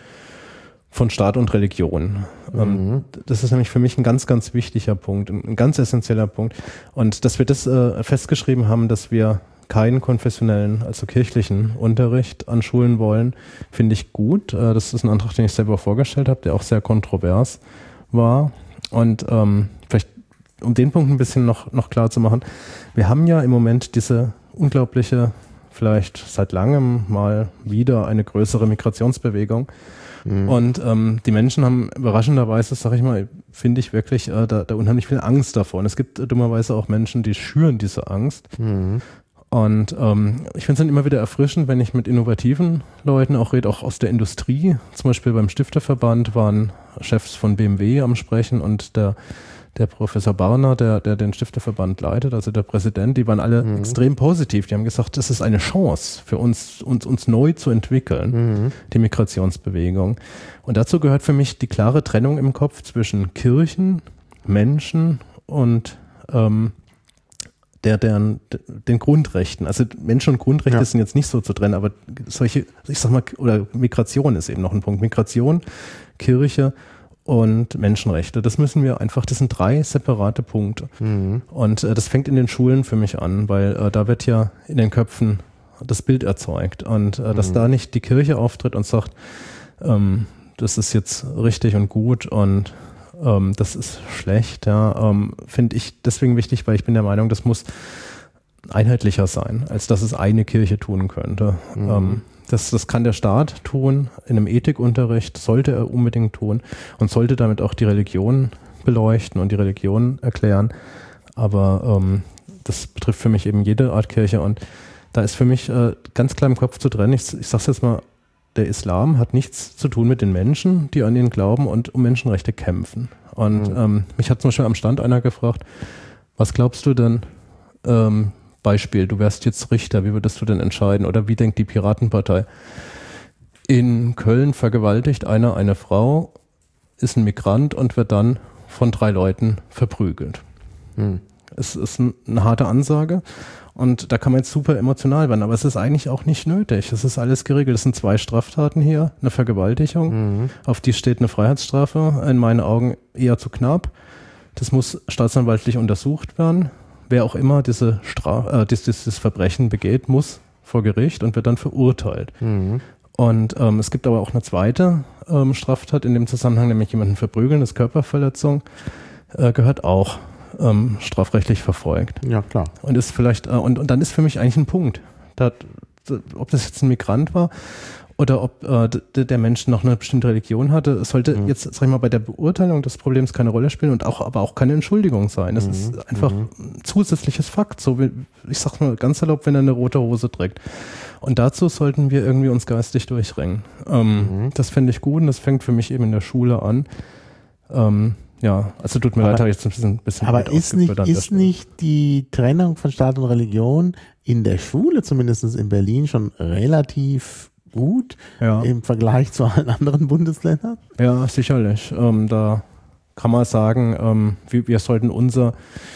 von Staat und Religion. Mhm. Ähm, das ist nämlich für mich ein ganz, ganz wichtiger Punkt, ein, ein ganz essentieller Punkt. Und dass wir das äh, festgeschrieben haben, dass wir keinen konfessionellen, also kirchlichen Unterricht an Schulen wollen, finde ich gut. Äh, das ist ein Antrag, den ich selber vorgestellt habe, der auch sehr kontrovers war. Und ähm, vielleicht, um den Punkt ein bisschen noch, noch klar zu machen, wir haben ja im Moment diese unglaubliche, vielleicht seit langem mal wieder eine größere Migrationsbewegung. Mhm. Und ähm, die Menschen haben überraschenderweise, sag ich mal, finde ich wirklich, äh, da, da unheimlich viel Angst davor. Und es gibt äh, dummerweise auch Menschen, die schüren diese Angst. Mhm. Und ähm, ich finde es dann immer wieder erfrischend, wenn ich mit innovativen Leuten auch rede, auch aus der Industrie. Zum Beispiel beim Stifterverband waren Chefs von B M W am Sprechen und der, der Professor Barner, der, der den Stifterverband leitet, also der Präsident, die waren alle mhm. extrem positiv. Die haben gesagt, das ist eine Chance für uns, uns, uns neu zu entwickeln, mhm. die Migrationsbewegung. Und dazu gehört für mich die klare Trennung im Kopf zwischen Kirchen, Menschen und ähm, Der, deren, den Grundrechten. Also Menschen- und Grundrechte ja. sind jetzt nicht so zu trennen, aber solche, ich sag mal, oder Migration ist eben noch ein Punkt. Migration, Kirche und Menschenrechte. Das müssen wir einfach, das sind drei separate Punkte. Mhm. Und äh, das fängt in den Schulen für mich an, weil äh, da wird ja in den Köpfen das Bild erzeugt. Und äh, dass mhm. da nicht die Kirche auftritt und sagt, ähm, das ist jetzt richtig und gut und Ähm, das ist schlecht, ja, ähm, finde ich deswegen wichtig, weil ich bin der Meinung, das muss einheitlicher sein, als dass es eine Kirche tun könnte. Mhm. Ähm, das, das kann der Staat tun, in einem Ethikunterricht sollte er unbedingt tun und sollte damit auch die Religion beleuchten und die Religion erklären, aber ähm, das betrifft für mich eben jede Art Kirche und da ist für mich äh, ganz klar im Kopf zu trennen, ich, ich sage es jetzt mal, der Islam hat nichts zu tun mit den Menschen, die an ihn glauben und um Menschenrechte kämpfen. Und mhm. ähm, mich hat zum Beispiel am Stand einer gefragt, was glaubst du denn, ähm, Beispiel, du wärst jetzt Richter, wie würdest du denn entscheiden? Oder wie denkt die Piratenpartei? In Köln vergewaltigt einer eine Frau, ist ein Migrant und wird dann von drei Leuten verprügelt. Mhm. Es ist ein, eine harte Ansage. Und da kann man jetzt super emotional werden, aber es ist eigentlich auch nicht nötig. Es ist alles geregelt. Es sind zwei Straftaten hier, eine Vergewaltigung, mhm. auf die steht eine Freiheitsstrafe, in meinen Augen eher zu knapp. Das muss staatsanwaltlich untersucht werden. Wer auch immer diese Stra- äh, dieses, dieses Verbrechen begeht, muss vor Gericht und wird dann verurteilt. Mhm. Und ähm, es gibt aber auch eine zweite ähm, Straftat in dem Zusammenhang, nämlich jemanden verprügeln, das ist Körperverletzung, äh, gehört auch Ähm, strafrechtlich verfolgt. Ja, klar. Und ist vielleicht, äh, und, und dann ist für mich eigentlich ein Punkt. Da, ob das jetzt ein Migrant war oder ob äh, d- der Mensch noch eine bestimmte Religion hatte, es sollte mhm. jetzt, sag ich mal, bei der Beurteilung des Problems keine Rolle spielen und auch, aber auch keine Entschuldigung sein. Das mhm. ist einfach mhm. ein zusätzliches Fakt. So wie, ich sag mal ganz erlaubt, wenn er eine rote Hose trägt. Und dazu sollten wir irgendwie uns geistig durchringen. Ähm, mhm. Das fände ich gut und das fängt für mich eben in der Schule an. Ähm, Ja, also tut mir aber, leid, habe ich jetzt ein bisschen, bisschen aber ist nicht, ist nicht die Trennung von Staat und Religion in der Schule, zumindest in Berlin, schon relativ gut ja. im Vergleich zu allen anderen Bundesländern? Ja, sicherlich. Ähm, da kann man sagen, ähm, wir, wir sollten unser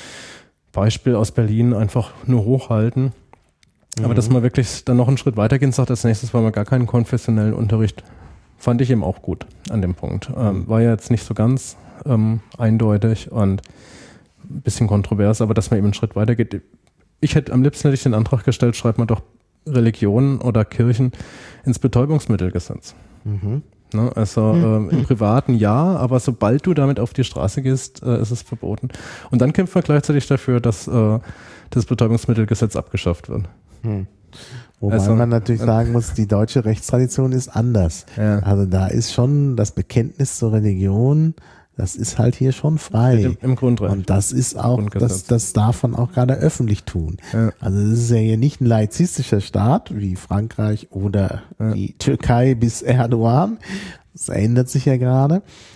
Beispiel aus Berlin einfach nur hochhalten. Mhm. Aber dass man wirklich dann noch einen Schritt weitergehen sagt, als nächstes wollen wir gar keinen konfessionellen Unterricht, fand ich eben auch gut an dem Punkt. Ähm, war ja jetzt nicht so ganz Ähm, eindeutig und ein bisschen kontrovers, aber dass man eben einen Schritt weiter geht. Ich hätte am liebsten hätte ich den Antrag gestellt, schreibt man doch Religionen oder Kirchen ins Betäubungsmittelgesetz. Mhm. Ne, also mhm. äh, im Privaten ja, aber sobald du damit auf die Straße gehst, äh, ist es verboten. Und dann kämpft man gleichzeitig dafür, dass äh, das Betäubungsmittelgesetz abgeschafft wird. Mhm. Wobei also, man natürlich sagen muss, die deutsche Rechtstradition ist anders. Ja. Also da ist schon das Bekenntnis zur Religion, das ist halt hier schon frei. Im, im Grundrecht. Und das ist auch, das, das darf man auch gerade öffentlich tun. Ja. Also das ist ja hier nicht ein laizistischer Staat wie Frankreich oder ja. die Türkei bis Erdogan. Das ändert sich ja gerade.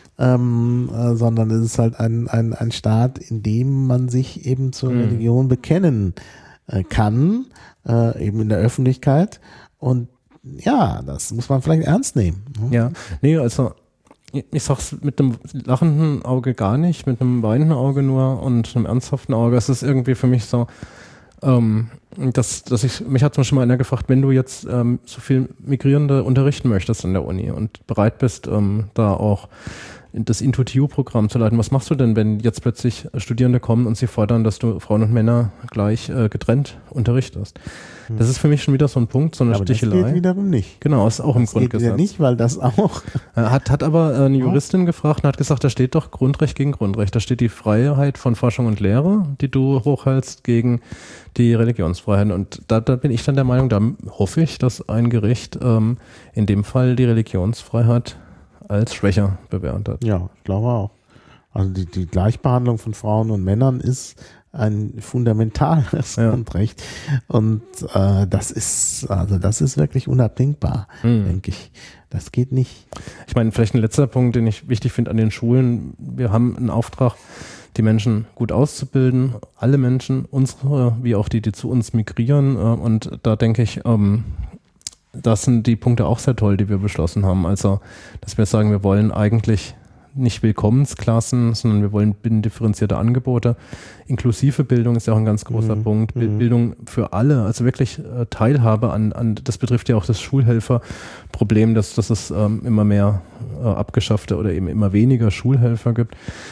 Ähm, äh, sondern es ist halt ein, ein, ein Staat, in dem man sich eben zur mhm. Religion bekennen äh, kann, äh, eben in der Öffentlichkeit. Und ja, das muss man vielleicht ernst nehmen. Ne? Ja, nee, also ich sag's mit einem lachenden Auge gar nicht, mit einem weinenden Auge nur und einem ernsthaften Auge. Es ist irgendwie für mich so, ähm, dass, dass ich, mich hat zum Beispiel mal einer gefragt, wenn du jetzt ähm, so viel Migrierende unterrichten möchtest an der Uni und bereit bist, ähm, da auch das Intuitiv-Programm zu leiten, was machst du denn, wenn jetzt plötzlich Studierende kommen und sie fordern, dass du Frauen und Männer gleich äh, getrennt unterrichtest? Hm. Das ist für mich schon wieder so ein Punkt, so eine aber Stichelei. Das geht wiederum nicht. Genau, ist auch das im Grundgesetz. Geht ja nicht, weil das auch... Hat, hat aber eine Juristin gefragt und hat gesagt, da steht doch Grundrecht gegen Grundrecht. Da steht die Freiheit von Forschung und Lehre, die du hochhältst, gegen die Religionsfreiheit. Und da, da bin ich dann der Meinung, da hoffe ich, dass ein Gericht ähm, in dem Fall die Religionsfreiheit als schwächer bewertet. Ja, ich glaube auch. Also die, die Gleichbehandlung von Frauen und Männern ist ein fundamentales ja. Grundrecht und äh, das ist also das ist wirklich unabdingbar, hm. denke ich. Das geht nicht. Ich meine, vielleicht ein letzter Punkt, den ich wichtig finde an den Schulen. Wir haben einen Auftrag, die Menschen gut auszubilden, alle Menschen, unsere wie auch die, die zu uns migrieren, äh, und da denke ich, ähm, das sind die Punkte auch sehr toll, die wir beschlossen haben. Also, dass wir sagen, wir wollen eigentlich nicht Willkommensklassen, sondern wir wollen bindifferenzierte Angebote. Inklusive Bildung ist ja auch ein ganz großer mhm. Punkt. Mhm. Bildung für alle, also wirklich äh, Teilhabe an, an, das betrifft ja auch das Schulhelferproblem, dass, dass es ähm, immer mehr äh, abgeschaffte oder eben immer weniger Schulhelfer gibt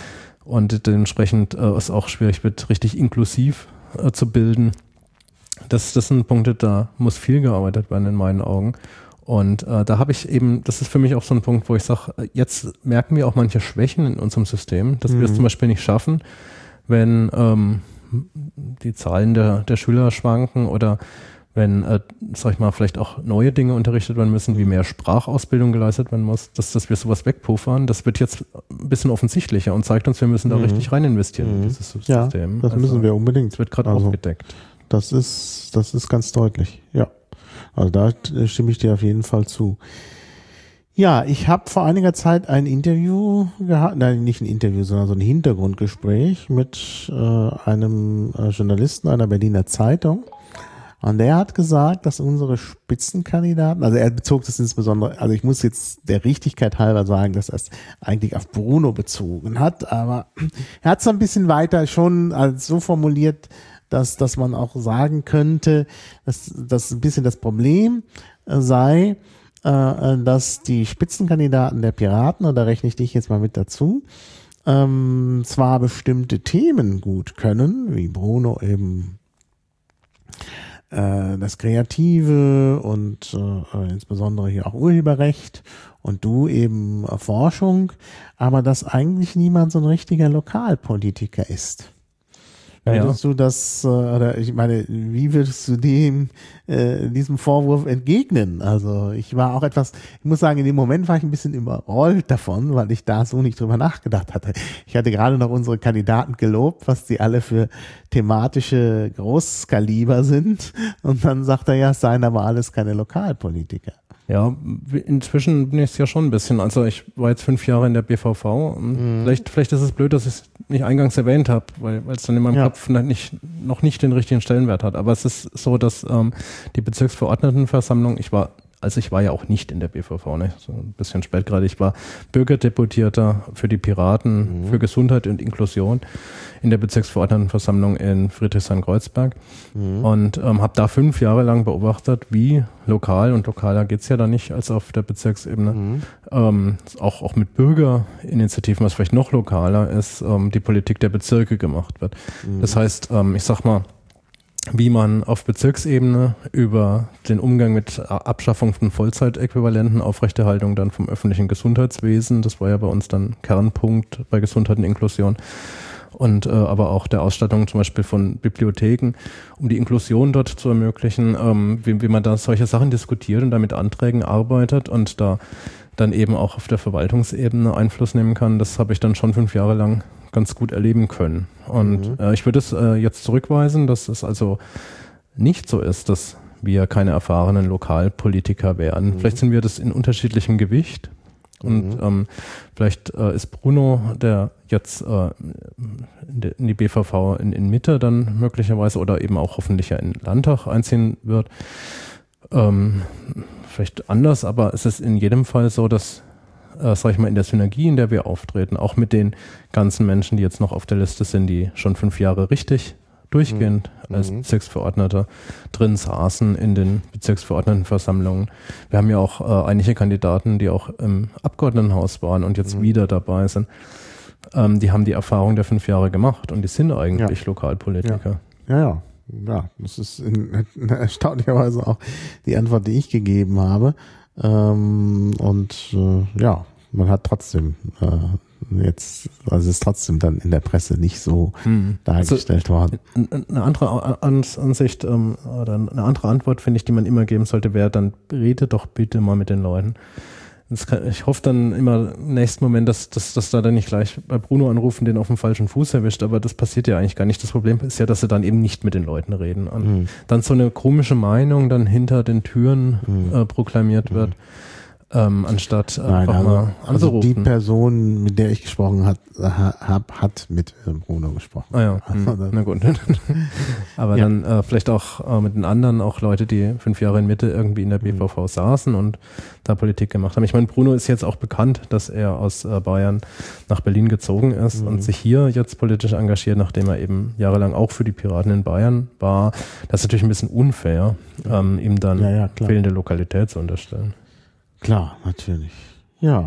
und dementsprechend äh, es auch schwierig wird, richtig inklusiv äh, zu bilden. Das, das sind Punkte, da muss viel gearbeitet werden in meinen Augen. Und äh, da habe ich eben, das ist für mich auch so ein Punkt, wo ich sage, jetzt merken wir auch manche Schwächen in unserem System, dass mhm. wir es zum Beispiel nicht schaffen, wenn ähm, die Zahlen der, der Schüler schwanken oder wenn, äh, sag ich mal, vielleicht auch neue Dinge unterrichtet werden müssen, wie mehr Sprachausbildung geleistet werden muss, dass, dass wir sowas wegpuffern. Das wird jetzt ein bisschen offensichtlicher und zeigt uns, wir müssen da mhm. richtig rein investieren mhm. in dieses System. Ja, das also, müssen wir unbedingt. Das wird gerade also. aufgedeckt. Das ist, das ist ganz deutlich, ja. Also da stimme ich dir auf jeden Fall zu. Ja, ich habe vor einiger Zeit ein Interview gehabt, nein, nicht ein Interview, sondern so ein Hintergrundgespräch mit äh, einem äh, Journalisten einer Berliner Zeitung. Und der hat gesagt, dass unsere Spitzenkandidaten, also er bezog das insbesondere, also ich muss jetzt der Richtigkeit halber sagen, dass er es eigentlich auf Bruno bezogen hat, aber er hat es ein bisschen weiter schon als so formuliert, dass, dass man auch sagen könnte, dass das ein bisschen das Problem äh, sei, äh, dass die Spitzenkandidaten der Piraten, und da rechne ich dich jetzt mal mit dazu, ähm, zwar bestimmte Themen gut können, wie Bruno eben äh, das Kreative und äh, insbesondere hier auch Urheberrecht und du eben äh, Forschung, aber dass eigentlich niemand so ein richtiger Lokalpolitiker ist. Würdest ja, ja. du das, äh, oder ich meine, wie würdest du dem, äh, diesem Vorwurf entgegnen? Also ich war auch etwas, ich muss sagen, in dem Moment war ich ein bisschen überrollt davon, weil ich da so nicht drüber nachgedacht hatte. Ich hatte gerade noch unsere Kandidaten gelobt, was die alle für thematische Großkaliber sind. Und dann sagt er ja, es seien aber alles keine Lokalpolitiker. Ja, inzwischen bin ich es ja schon ein bisschen. Also ich war jetzt fünf Jahre in der B V V. Mhm. Vielleicht, vielleicht ist es blöd, dass ich es nicht eingangs erwähnt habe, weil, weil es dann in meinem ja. Kopf nicht, noch nicht den richtigen Stellenwert hat. Aber es ist so, dass ähm, die Bezirksverordnetenversammlung, ich war, also ich war ja auch nicht in der B V V, ne? So ein bisschen spät gerade. Ich war Bürgerdeputierter für die Piraten, mhm. für Gesundheit und Inklusion in der Bezirksverordnetenversammlung in Friedrichshain-Kreuzberg mhm. und ähm, habe da fünf Jahre lang beobachtet, wie lokal, und lokaler geht's ja da nicht als auf der Bezirksebene, mhm. ähm, auch, auch mit Bürgerinitiativen, was vielleicht noch lokaler ist, ähm, die Politik der Bezirke gemacht wird. Mhm. Das heißt, ähm, ich sag mal, wie man auf Bezirksebene über den Umgang mit Abschaffung von Vollzeitäquivalenten, Aufrechterhaltung dann vom öffentlichen Gesundheitswesen, das war ja bei uns dann Kernpunkt bei Gesundheit und Inklusion, und äh, aber auch der Ausstattung zum Beispiel von Bibliotheken, um die Inklusion dort zu ermöglichen, ähm, wie, wie man da solche Sachen diskutiert und da mit Anträgen arbeitet und da dann eben auch auf der Verwaltungsebene Einfluss nehmen kann. Das habe ich dann schon fünf Jahre lang ganz gut erleben können. Und mhm. äh, ich würde es äh, jetzt zurückweisen, dass es also nicht so ist, dass wir keine erfahrenen Lokalpolitiker wären. Mhm. Vielleicht sind wir das in unterschiedlichem Gewicht. Und mhm. ähm, vielleicht äh, ist Bruno, der jetzt äh, in die B V V in, in Mitte dann möglicherweise oder eben auch hoffentlich ja in den Landtag einziehen wird, ähm, vielleicht anders, aber es ist in jedem Fall so, dass, äh, sag ich mal, in der Synergie, in der wir auftreten, auch mit den ganzen Menschen, die jetzt noch auf der Liste sind, die schon fünf Jahre richtig durchgehend mhm. als Bezirksverordneter drin saßen in den Bezirksverordnetenversammlungen. Wir haben ja auch äh, einige Kandidaten, die auch im Abgeordnetenhaus waren und jetzt mhm. wieder dabei sind. Ähm, die haben die Erfahrung der fünf Jahre gemacht und die sind eigentlich ja. Lokalpolitiker. Ja, ja. ja. Ja, das ist in, in erstaunlicherweise auch die Antwort, die ich gegeben habe. Ähm, und äh, ja, man hat trotzdem äh, jetzt, also es ist trotzdem dann in der Presse nicht so hm. dargestellt also, worden. Eine andere Ansicht ähm, oder eine andere Antwort, finde ich, die man immer geben sollte, wäre dann, rede doch bitte mal mit den Leuten. Kann, ich hoffe dann immer im nächsten Moment, dass, dass, dass da dann nicht gleich bei Bruno anrufen, den auf dem falschen Fuß erwischt, aber das passiert ja eigentlich gar nicht. Das Problem ist ja, dass sie dann eben nicht mit den Leuten reden. Und mhm. dann so eine komische Meinung dann hinter den Türen mhm. äh, proklamiert wird, mhm. ähm, anstatt Nein, einfach also, mal anzurufen. Also die Person, mit der ich gesprochen habe, hat, hat mit Bruno gesprochen. Ah ja, also, na gut. Aber ja. dann äh, vielleicht auch äh, mit den anderen, auch Leute, die fünf Jahre in Mitte irgendwie in der B V V mhm. saßen und da Politik gemacht haben. Ich meine, Bruno ist jetzt auch bekannt, dass er aus äh, Bayern nach Berlin gezogen ist mhm. und sich hier jetzt politisch engagiert, nachdem er eben jahrelang auch für die Piraten in Bayern war. Das ist natürlich ein bisschen unfair, ähm, ihm dann ja, ja, fehlende Lokalität zu unterstellen. Klar, natürlich. Ja.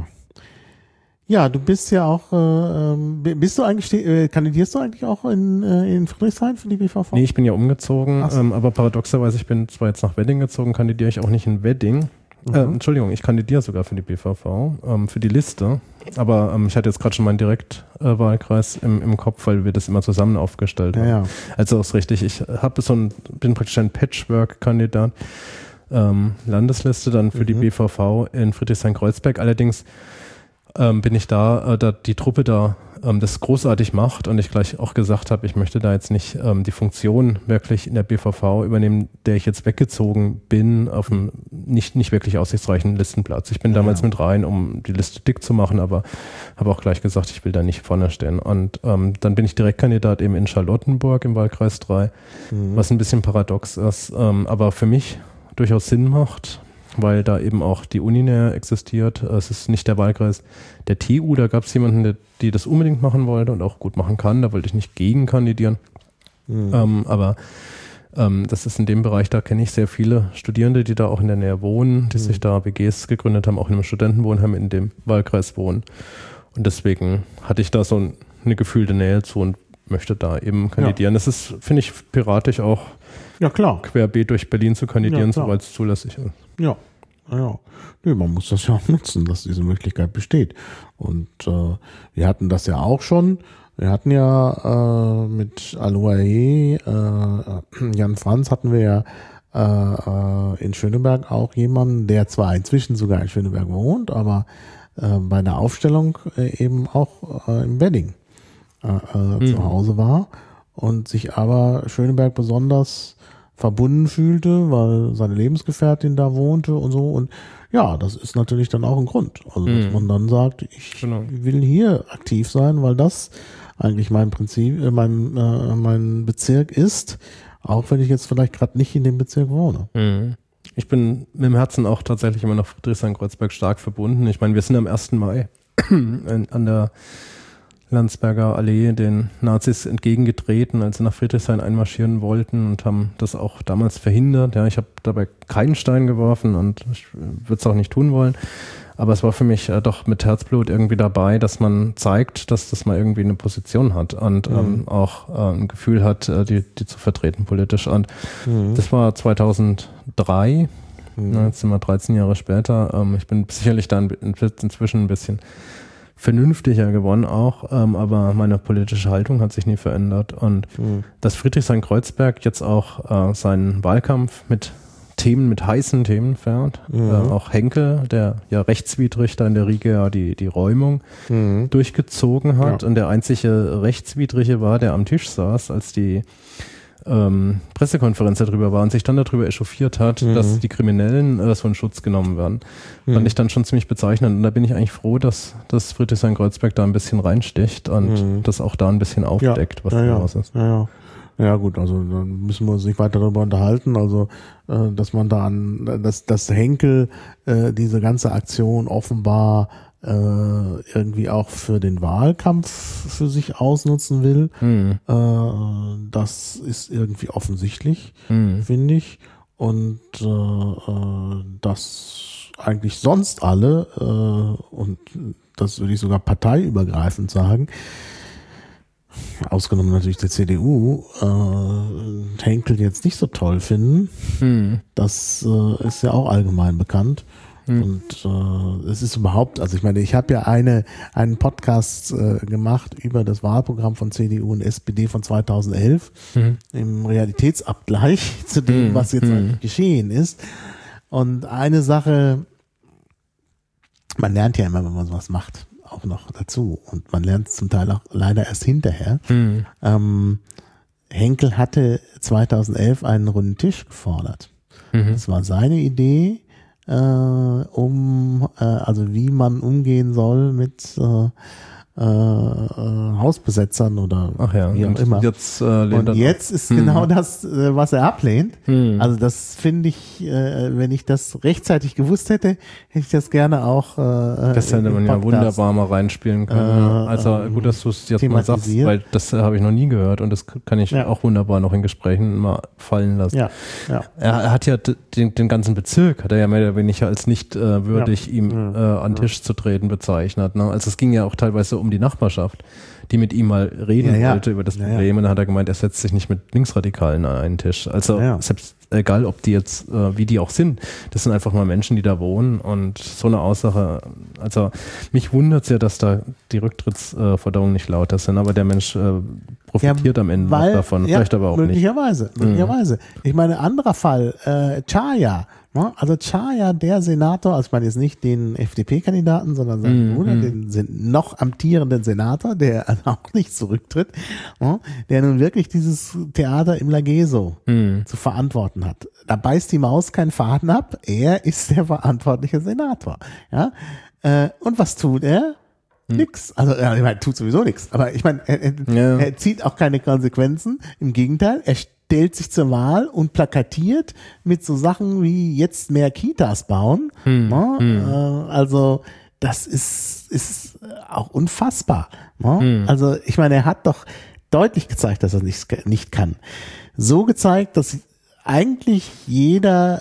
Ja, du bist ja auch, äh, bist du eigentlich, äh, kandidierst du eigentlich auch in, äh, in Friedrichshain für die B V V? Nee, ich bin ja umgezogen, so. ähm, aber paradoxerweise, ich bin zwar jetzt nach Wedding gezogen, kandidiere ich auch nicht in Wedding. Mhm. Äh, Entschuldigung, ich kandidiere sogar für die B V V, ähm, für die Liste, aber ähm, ich hatte jetzt gerade schon meinen Direktwahlkreis äh, im, im Kopf, weil wir das immer zusammen aufgestellt haben. Ja, ja. Also ist richtig, ich habe so ein, bin praktisch ein Patchwork-Kandidat, ähm, Landesliste dann für mhm. die B V V in Friedrichshain-Kreuzberg, allerdings ähm, bin ich da, äh, da die Truppe da ähm, das großartig macht und ich gleich auch gesagt habe, ich möchte da jetzt nicht ähm, die Funktion wirklich in der B V V übernehmen, der ich jetzt weggezogen bin, auf einem nicht, nicht wirklich aussichtsreichen Listenplatz. Ich bin ja, damals ja. mit rein, um die Liste dick zu machen, aber habe auch gleich gesagt, ich will da nicht vorne stehen. Und ähm, dann bin ich Direktkandidat eben in Charlottenburg im Wahlkreis drei, mhm. was ein bisschen paradox ist, ähm, aber für mich durchaus Sinn macht, weil da eben auch die Uni näher existiert. Es ist nicht der Wahlkreis der T U, da gab es jemanden, der, die das unbedingt machen wollte und auch gut machen kann. Da wollte ich nicht gegen kandidieren. Mhm. Ähm, aber ähm, das ist in dem Bereich, da kenne ich sehr viele Studierende, die da auch in der Nähe wohnen, die mhm. sich da W Gs gegründet haben, auch in einem Studentenwohnheim in dem Wahlkreis wohnen. Und deswegen hatte ich da so ein, eine gefühlte Nähe zu und möchte da eben kandidieren. Ja. Das ist, finde ich, piratisch auch. Ja, klar. Querbeet durch Berlin zu kandidieren, ja, soweit es zulässig ist. Ja, ja. Nee, man muss das ja auch nutzen, dass diese Möglichkeit besteht. Und äh, wir hatten das ja auch schon. Wir hatten ja äh, mit Aloae, äh, Jan Franz hatten wir ja äh, in Schöneberg auch jemanden, der zwar inzwischen sogar in Schöneberg wohnt, aber äh, bei der Aufstellung äh, eben auch äh, im Wedding äh, äh, mhm. zu Hause war und sich aber Schöneberg besonders verbunden fühlte, weil seine Lebensgefährtin da wohnte und so. Und ja, das ist natürlich dann auch ein Grund. Also, dass mhm. man dann sagt, ich genau. will hier aktiv sein, weil das eigentlich mein Prinzip, äh, mein, äh, mein Bezirk ist, auch wenn ich jetzt vielleicht gerade nicht in dem Bezirk wohne. Mhm. Ich bin mit dem Herzen auch tatsächlich immer noch Friedrichshain-Kreuzberg stark verbunden. Ich meine, wir sind am ersten Mai an der Landsberger Allee den Nazis entgegengetreten, als sie nach Friedrichshain einmarschieren wollten und haben das auch damals verhindert. Ja, ich habe dabei keinen Stein geworfen und ich würde es auch nicht tun wollen. Aber es war für mich äh, doch mit Herzblut irgendwie dabei, dass man zeigt, dass das mal irgendwie eine Position hat und mhm. ähm, auch äh, ein Gefühl hat, äh, die, die zu vertreten politisch. Und mhm. das war zweitausenddrei, mhm. na, jetzt sind wir dreizehn Jahre später. Ähm, ich bin sicherlich da in, in, inzwischen ein bisschen vernünftiger geworden auch, ähm, aber meine politische Haltung hat sich nie verändert. Und mhm. dass Friedrichshain-Kreuzberg jetzt auch äh, seinen Wahlkampf mit Themen, mit heißen Themen fährt. Mhm. Äh, auch Henkel, der ja rechtswidrig da in der Riege ja die, die Räumung mhm. durchgezogen hat ja. und der einzige Rechtswidrige war, der am Tisch saß, als die ähm, Pressekonferenz darüber war und sich dann darüber echauffiert hat, mhm. dass die Kriminellen äh, so in Schutz genommen werden. Mhm. Fand ich dann schon ziemlich bezeichnend. Und da bin ich eigentlich froh, dass, dass Friedrichshain-Kreuzberg da ein bisschen reinsticht und mhm. das auch da ein bisschen aufdeckt, ja. was ja, da ja. raus ist. Ja, ja. Ja gut, also dann müssen wir uns nicht weiter darüber unterhalten. Also äh, dass man da an, dass, dass Henkel äh, diese ganze Aktion offenbar äh, irgendwie auch für den Wahlkampf für sich ausnutzen will, Mhm. äh, das ist irgendwie offensichtlich, Mhm. finde ich. Und äh, äh, dass eigentlich sonst alle, äh, und das würde ich sogar parteiübergreifend sagen, ausgenommen natürlich der C D U, äh, Henkel jetzt nicht so toll finden. Mhm. Das äh, ist ja auch allgemein bekannt. Mhm. Und äh, es ist überhaupt, also ich meine, ich habe ja eine einen Podcast äh, gemacht über das Wahlprogramm von C D U und S P D von zweitausendelf Mhm. im Realitätsabgleich zu dem, Mhm. was jetzt Mhm. eigentlich geschehen ist. Und eine Sache, man lernt ja immer, wenn man sowas macht, auch noch dazu. Und man lernt es zum Teil auch leider erst hinterher. Mhm. Ähm, Henkel hatte zweitausendelf einen runden Tisch gefordert. Mhm. Das war seine Idee, äh, um, äh, also wie man umgehen soll mit äh, äh, äh, Hausbesetzern oder Ach ja, wie auch und immer. jetzt, äh, lehnt Und er- jetzt ist Mhm. genau das, äh, was er ablehnt. Mhm. Also das finde ich, äh, wenn ich das rechtzeitig gewusst hätte, hätte ich das gerne auch äh, Das hätte im man ja Podcast. wunderbar mal reinspielen können. Äh, ja. Also ähm, gut, dass du es jetzt mal sagst, thematisiert. weil das äh, habe ich noch nie gehört und das kann ich Ja. auch wunderbar noch in Gesprächen mal fallen lassen. Ja, ja. Er, er hat ja d- den, den ganzen Bezirk, hat er ja mehr oder weniger als nicht äh, würdig, Ja. ihm Ja. äh, an den Tisch zu treten bezeichnet. Ne? Also es ging ja auch teilweise um die Nachbarschaft, die mit ihm mal reden Ja, ja. wollte über das Ja, Problem. ja. Und dann hat er gemeint, er setzt sich nicht mit Linksradikalen an einen Tisch. Also Ja, ja. selbst egal, ob die jetzt, äh, wie die auch sind, das sind einfach mal Menschen, die da wohnen. Und so eine Aussage, also mich wundert es ja, dass da die Rücktrittsforderungen nicht lauter sind, aber der Mensch äh, profitiert am Ende noch weil- davon, ja, vielleicht aber auch nicht. möglicherweise, möglicherweise. Ich meine, anderer Fall, äh, Chaya. Ne? Also Chaya, der Senator, also ich meine jetzt nicht den F D P-Kandidaten, sondern seinen Mhm, Bruder, mhm. den sen- noch amtierenden Senator, der also auch nicht zurücktritt, ne? Der nun wirklich dieses Theater im Lageso Mhm. zu verantworten hat. Da beißt die Maus keinen Faden ab. Er ist der verantwortliche Senator. Ja? Äh, und was tut er? Nix. Also ja, ich meine, tut sowieso nichts. Aber ich meine, er, er, Ja. er zieht auch keine Konsequenzen. Im Gegenteil, er stellt sich zur Wahl und plakatiert mit so Sachen wie jetzt mehr Kitas bauen. Hm, Ne? hm. Äh, also das ist, ist auch unfassbar. Ne? Hm. Also ich meine, er hat doch deutlich gezeigt, dass er nicht, nicht kann. So gezeigt, dass eigentlich jeder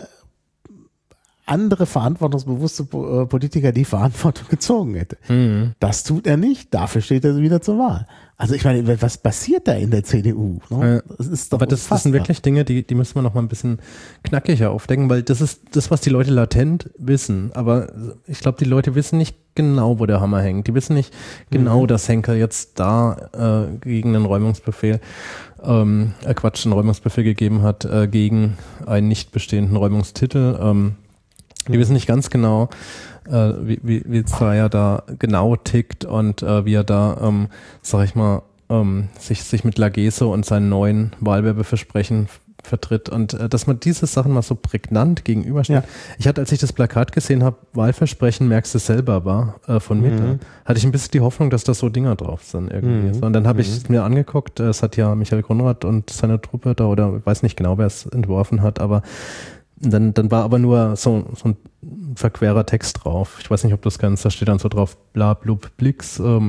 andere verantwortungsbewusste Po- äh, Politiker die Verantwortung gezogen hätte. Mhm. Das tut er nicht, dafür steht er wieder zur Wahl. Also ich meine, was passiert da in der C D U? Ne? Ja. Das ist doch Aber das, das sind unfassbar. wirklich Dinge, die, die müssen wir noch mal ein bisschen knackiger aufdecken, weil das ist das, was die Leute latent wissen. Aber ich glaube, die Leute wissen nicht genau, wo der Hammer hängt. Die wissen nicht genau, Mhm. dass Henkel jetzt da äh, gegen einen Räumungsbefehl, ähm, äh, Quatsch, einen Räumungsbefehl gegeben hat, äh, gegen einen nicht bestehenden Räumungstitel. Ähm, die wissen nicht ganz genau, äh, wie, wie, wie Zweier da genau tickt und äh, wie er da, ähm, sag ich mal, ähm, sich, sich mit Lageso und seinen neuen Wahlwerbeversprechen f- vertritt und äh, dass man diese Sachen mal so prägnant gegenüberstellt. Ja. Ich hatte, als ich das Plakat gesehen habe, Wahlversprechen, merkst du selber war, äh, von Mitte, Mhm. hatte ich ein bisschen die Hoffnung, dass da so Dinger drauf sind irgendwie. Mhm. So, und dann habe ich es mir angeguckt, äh, es hat ja Michael Konrad und seine Truppe da, oder ich weiß nicht genau, wer es entworfen hat, aber dann, dann war aber nur so, so ein verquerer Text drauf. Ich weiß nicht, ob du das kannst, da steht dann so drauf, bla, blub, blix, ähm,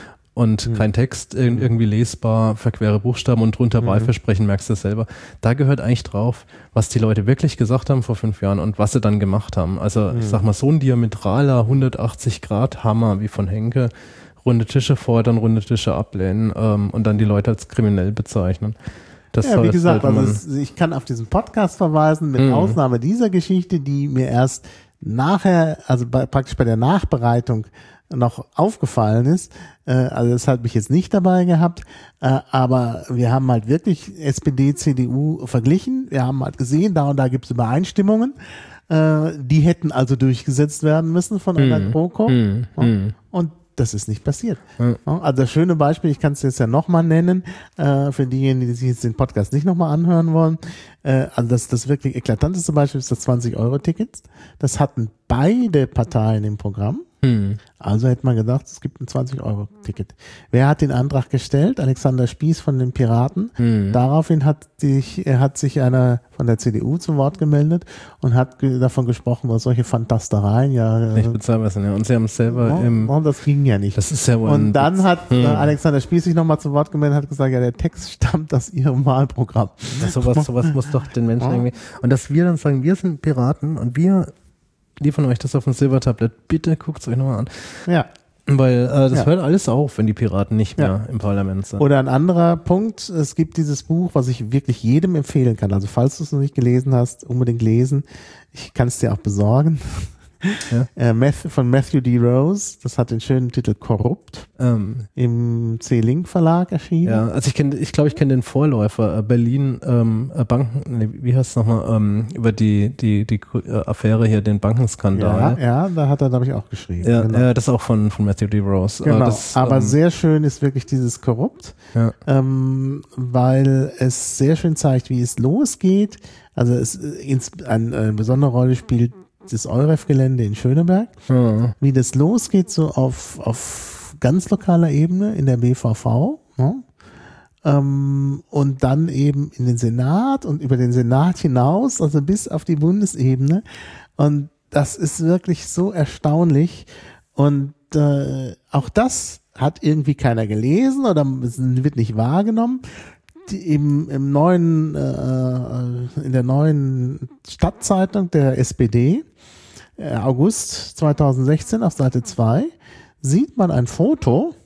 und Mhm. kein Text, ir- irgendwie lesbar, verquere Buchstaben und drunter Mhm. Wahlversprechen, merkst du selber. Da gehört eigentlich drauf, was die Leute wirklich gesagt haben vor fünf Jahren und was sie dann gemacht haben. Also ich sag mal, so ein diametraler hundertachtzig Grad Hammer wie von Henke, runde Tische fordern, runde Tische ablehnen ähm, und dann die Leute als kriminell bezeichnen. Das Ja, wie heißt, gesagt, sollte also man- es, ich kann auf diesen Podcast verweisen, mit Mhm. Ausnahme dieser Geschichte, die mir erst nachher, also bei, praktisch bei der Nachbereitung noch aufgefallen ist. Äh, also das hat mich jetzt nicht dabei gehabt, äh, aber wir haben halt wirklich S P D, C D U verglichen. Wir haben halt gesehen, da und da gibt es Übereinstimmungen. Äh, die hätten also durchgesetzt werden müssen von einer Mhm. GroKo. Mhm. Ja. Mhm. Und das ist nicht passiert. Ja. Ja, also das schöne Beispiel, ich kann es jetzt ja nochmal nennen, äh, für diejenigen, die sich jetzt den Podcast nicht nochmal anhören wollen. Äh, also das, das wirklich eklatanteste Beispiel ist das zwanzig Euro Ticket. Das hatten beide Parteien im Programm. Hm. Also hätte man gedacht, es gibt ein zwanzig-Euro-Ticket. Wer hat den Antrag gestellt? Alexander Spieß von den Piraten. Hm. Daraufhin hat, sich, hat sich einer von der C D U zu Wort gemeldet und hat ge- davon gesprochen, was solche Fantastereien ja nicht bezahlbar sind. Ja. Und sie haben es selber ja, im... Und das ging ja nicht. Das ist ja wohl und dann Witz. hat hm. äh, Alexander Spieß sich nochmal zu Wort gemeldet und hat gesagt, ja, der Text stammt aus ihrem Wahlprogramm. Ja, sowas, sowas muss doch den Menschen irgendwie... Und dass wir dann sagen, wir sind Piraten und wir liefern euch das auf ein Silbertablett, bitte guckt es euch nochmal an. Ja. Weil äh, das ja. hört alles auf, wenn die Piraten nicht mehr ja. im Parlament sind. Oder ein anderer Punkt, es gibt dieses Buch, was ich wirklich jedem empfehlen kann. Also falls du es noch nicht gelesen hast, unbedingt lesen. Ich kann es dir auch besorgen. Ja. Äh, Matthew, von Matthew D. Rose, das hat den schönen Titel Korrupt, ähm, im C-Link Verlag erschienen. Ja, also ich kenne, ich glaube, ich kenne den Vorläufer, äh, Berlin ähm, äh, Banken, nee, wie heißt es nochmal, ähm, über die, die, die äh, Affäre hier, den Bankenskandal. Ja, ja, da hat er, glaube ich, auch geschrieben. Ja, genau. äh, das ist auch von, von Matthew D. Rose. Genau, äh, das, aber ähm, sehr schön ist wirklich dieses Korrupt, ja. ähm, weil es sehr schön zeigt, wie es losgeht. Also es ins, eine, eine besondere Rolle spielt das Euref-Gelände in Schöneberg, mhm. wie das losgeht, so auf, auf ganz lokaler Ebene in der B V V, ne? ähm, und dann eben in den Senat und über den Senat hinaus, also bis auf die Bundesebene. Und das ist wirklich so erstaunlich. Und äh, auch das hat irgendwie keiner gelesen oder wird nicht wahrgenommen. Die im, im neuen, äh, in der neuen Stadtzeitung der S P D, äh, August zweitausendsechzehn auf Seite zwei, sieht man ein Foto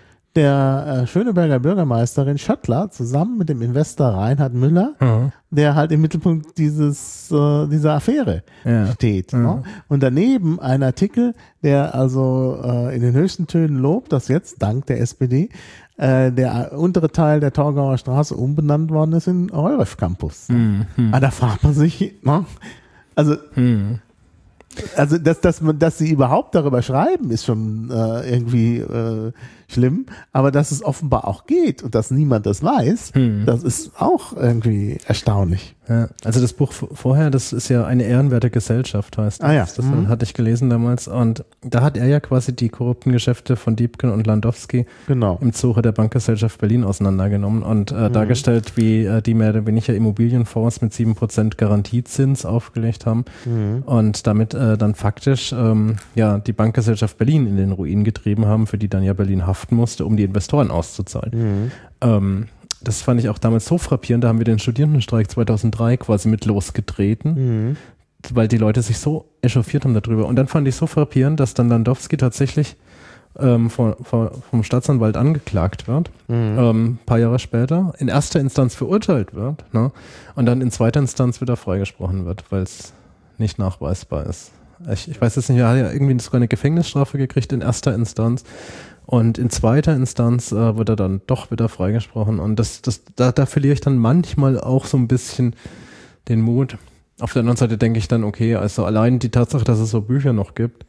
der äh, Schöneberger Bürgermeisterin Schöttler zusammen mit dem Investor Reinhard Müller, mhm. der halt im Mittelpunkt dieses, äh, dieser Affäre ja. steht. Mhm. Ne? Und daneben ein Artikel, der also äh, in den höchsten Tönen lobt, dass jetzt, dank der S P D, äh, der untere Teil der Torgauer Straße umbenannt worden ist in Euref Campus. Mhm. Aber da fragt man sich, ne? also mhm. Also, dass, dass, man, dass sie überhaupt darüber schreiben, ist schon äh, irgendwie äh, schlimm. Aber dass es offenbar auch geht und dass niemand das weiß, hm. das ist auch irgendwie erstaunlich. Ja, also das Buch vorher, das ist ja eine ehrenwerte Gesellschaft, heißt das. Ah ja. Das mhm. hatte ich gelesen damals. Und da hat er ja quasi die korrupten Geschäfte von Diebken und Landowski genau. im Zuge der Bankgesellschaft Berlin auseinandergenommen und äh, mhm. dargestellt, wie äh, die mehr oder weniger Immobilienfonds mit sieben Prozent Garantiezins aufgelegt haben mhm. und damit äh, dann faktisch ähm, ja die Bankgesellschaft Berlin in den Ruin getrieben haben, für die dann ja Berlin haften musste, um die Investoren auszuzahlen. Mhm. Ähm, Das fand ich auch damals so frappierend, da haben wir den Studierendenstreik zweitausenddrei quasi mit losgetreten, mhm. weil die Leute sich so echauffiert haben darüber. Und dann fand ich so frappierend, dass dann Landowski tatsächlich ähm, vor, vor, vom Staatsanwalt angeklagt wird, mhm. ähm, ein paar Jahre später, in erster Instanz verurteilt wird, ne? Und dann in zweiter Instanz wieder freigesprochen wird, weil es nicht nachweisbar ist. Ich, ich weiß jetzt nicht, er hat ja irgendwie sogar eine Gefängnisstrafe gekriegt in erster Instanz. Und in zweiter Instanz äh, wird er dann doch wieder freigesprochen. Und das, das, da, da verliere ich dann manchmal auch so ein bisschen den Mut. Auf der anderen Seite denke ich dann, okay, also allein die Tatsache, dass es so Bücher noch gibt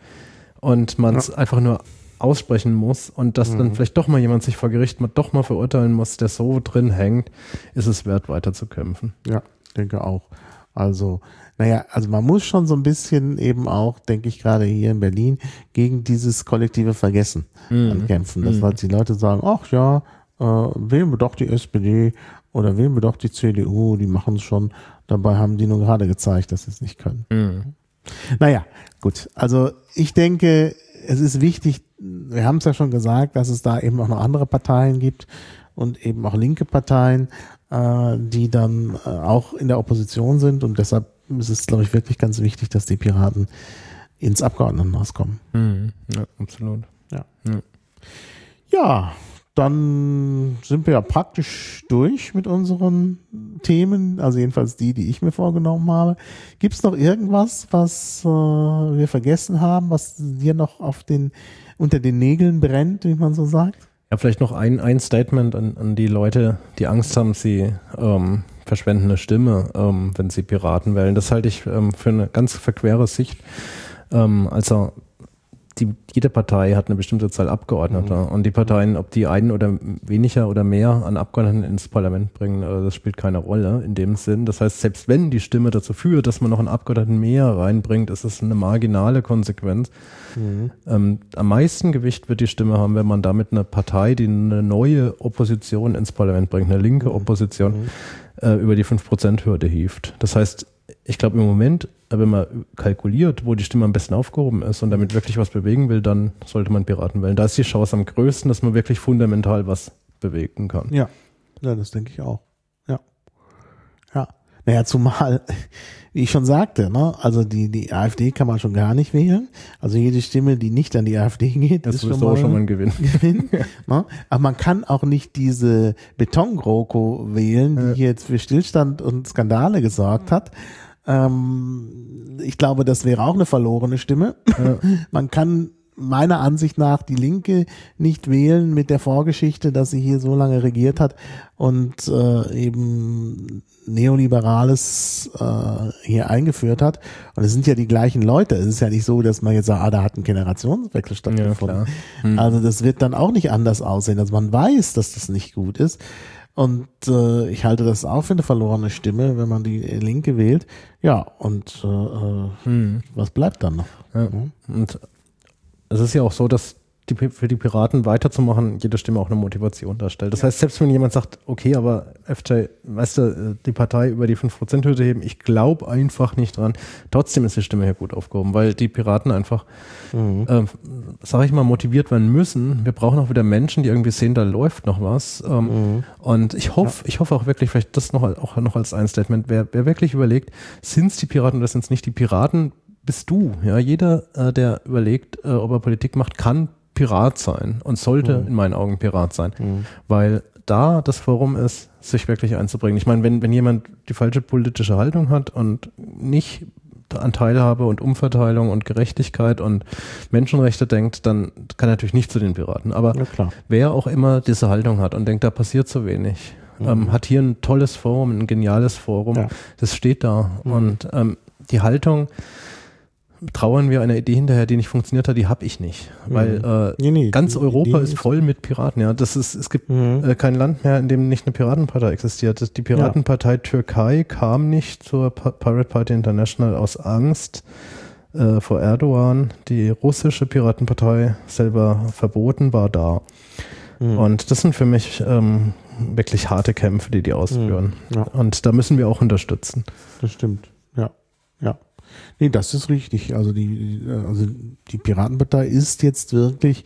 und man es ja. einfach nur aussprechen muss und dass mhm. dann vielleicht doch mal jemand sich vor Gericht mal doch mal verurteilen muss, der so drin hängt, ist es wert, weiter zu kämpfen. Ja, denke auch. Also, naja, also man muss schon so ein bisschen eben auch, denke ich gerade hier in Berlin, gegen dieses kollektive Vergessen mhm. ankämpfen. Dass mhm. halt die Leute sagen, ach ja, äh, wählen wir doch die S P D oder wählen wir doch die C D U, die machen es schon. Dabei haben die nur gerade gezeigt, dass sie es nicht können. Mhm. Naja, gut. Also ich denke, es ist wichtig, wir haben es ja schon gesagt, dass es da eben auch noch andere Parteien gibt und eben auch linke Parteien, die dann auch in der Opposition sind und deshalb ist es, glaube ich, wirklich ganz wichtig, dass die Piraten ins Abgeordnetenhaus kommen. Mhm. Ja, absolut. Ja. Ja. ja, dann sind wir ja praktisch durch mit unseren Themen, also jedenfalls die, die ich mir vorgenommen habe. Gibt es noch irgendwas, was äh, wir vergessen haben, was dir noch auf den, unter den Nägeln brennt, wie man so sagt? Ja, vielleicht noch ein, ein Statement an, an die Leute, die Angst haben, sie ähm, verschwenden eine Stimme, ähm, wenn sie Piraten wählen. Das halte ich ähm, für eine ganz verquere Sicht. Ähm, also die, jede Partei hat eine bestimmte Zahl Abgeordneter mhm. und die Parteien, ob die einen oder weniger oder mehr an Abgeordneten ins Parlament bringen, das spielt keine Rolle in dem Sinn. Das heißt, selbst wenn die Stimme dazu führt, dass man noch einen Abgeordneten mehr reinbringt, ist es eine marginale Konsequenz. Mhm. Ähm, am meisten Gewicht wird die Stimme haben, wenn man damit eine Partei, die eine neue Opposition ins Parlament bringt, eine linke Opposition, mhm. äh, über die fünf Prozent Hürde hieft. Das heißt, ich glaube im Moment, wenn man kalkuliert, wo die Stimme am besten aufgehoben ist und damit wirklich was bewegen will, dann sollte man Piraten wählen. Da ist die Chance am größten, dass man wirklich fundamental was bewegen kann. Ja, ja, das denke ich auch. Ja. Ja. Naja, zumal, wie ich schon sagte, ne, also die, die AfD kann man schon gar nicht wählen. Also jede Stimme, die nicht an die AfD geht, das ist schon schon mal, mal, schon mal ein Gewinn. Gewinn ne? Aber man kann auch nicht diese Beton-GroKo wählen, die ja. jetzt für Stillstand und Skandale gesorgt hat. Ähm, ich glaube, das wäre auch eine verlorene Stimme. Ja. Man kann meiner Ansicht nach die Linke nicht wählen mit der Vorgeschichte, dass sie hier so lange regiert hat und äh, eben Neoliberales äh, hier eingeführt hat. Und es sind ja die gleichen Leute. Es ist ja nicht so, dass man jetzt sagt, ah, da hat ein Generationswechsel stattgefunden. Ja, hm. Also das wird dann auch nicht anders aussehen. Also man weiß, dass das nicht gut ist. Und äh, ich halte das auch für eine verlorene Stimme, wenn man die Linke wählt. Ja, und äh, hm. was bleibt dann noch? Ja. Mhm. Und es ist ja auch so, dass die, für die Piraten weiterzumachen, jede Stimme auch eine Motivation darstellt. Das ja. heißt, selbst wenn jemand sagt, okay, aber F J, weißt du, die Partei über die fünf Prozent Hürde heben, ich glaube einfach nicht dran, trotzdem ist die Stimme hier gut aufgehoben, weil die Piraten einfach, mhm. äh, sag ich mal, motiviert werden müssen. Wir brauchen auch wieder Menschen, die irgendwie sehen, da läuft noch was. Ähm, mhm. Und ich hoffe, ja. ich hoffe auch wirklich, vielleicht das noch, auch noch als ein Statement, wer, wer wirklich überlegt, sind es die Piraten oder sind es nicht die Piraten, bist du. Ja, jeder, äh, der überlegt, äh, ob er Politik macht, kann Pirat sein und sollte mhm. in meinen Augen Pirat sein, mhm. weil da das Forum ist, sich wirklich einzubringen. Ich meine, wenn, wenn jemand die falsche politische Haltung hat und nicht an Teilhabe und Umverteilung und Gerechtigkeit und Menschenrechte denkt, dann kann er natürlich nicht zu den Piraten. Aber ja, klar. Wer auch immer diese Haltung hat und denkt, da passiert zu wenig, mhm. ähm, hat hier ein tolles Forum, ein geniales Forum, ja. das steht da. Mhm. Und ähm, die Haltung, trauern wir einer Idee hinterher, die nicht funktioniert hat, die habe ich nicht. Weil äh, nee, nee, ganz die, Europa die ist voll mit Piraten. Ja, das ist, es gibt mhm. äh, kein Land mehr, in dem nicht eine Piratenpartei existiert. Die Piratenpartei ja. Türkei kam nicht zur pa- Pirate Party International aus Angst äh, vor Erdogan. Die russische Piratenpartei, selber verboten, war da. Mhm. Und das sind für mich ähm, wirklich harte Kämpfe, die die ausführen. Mhm. Ja. Und da müssen wir auch unterstützen. Das stimmt. Ja, ja. Nee, das ist richtig. Also die, also die Piratenpartei ist jetzt wirklich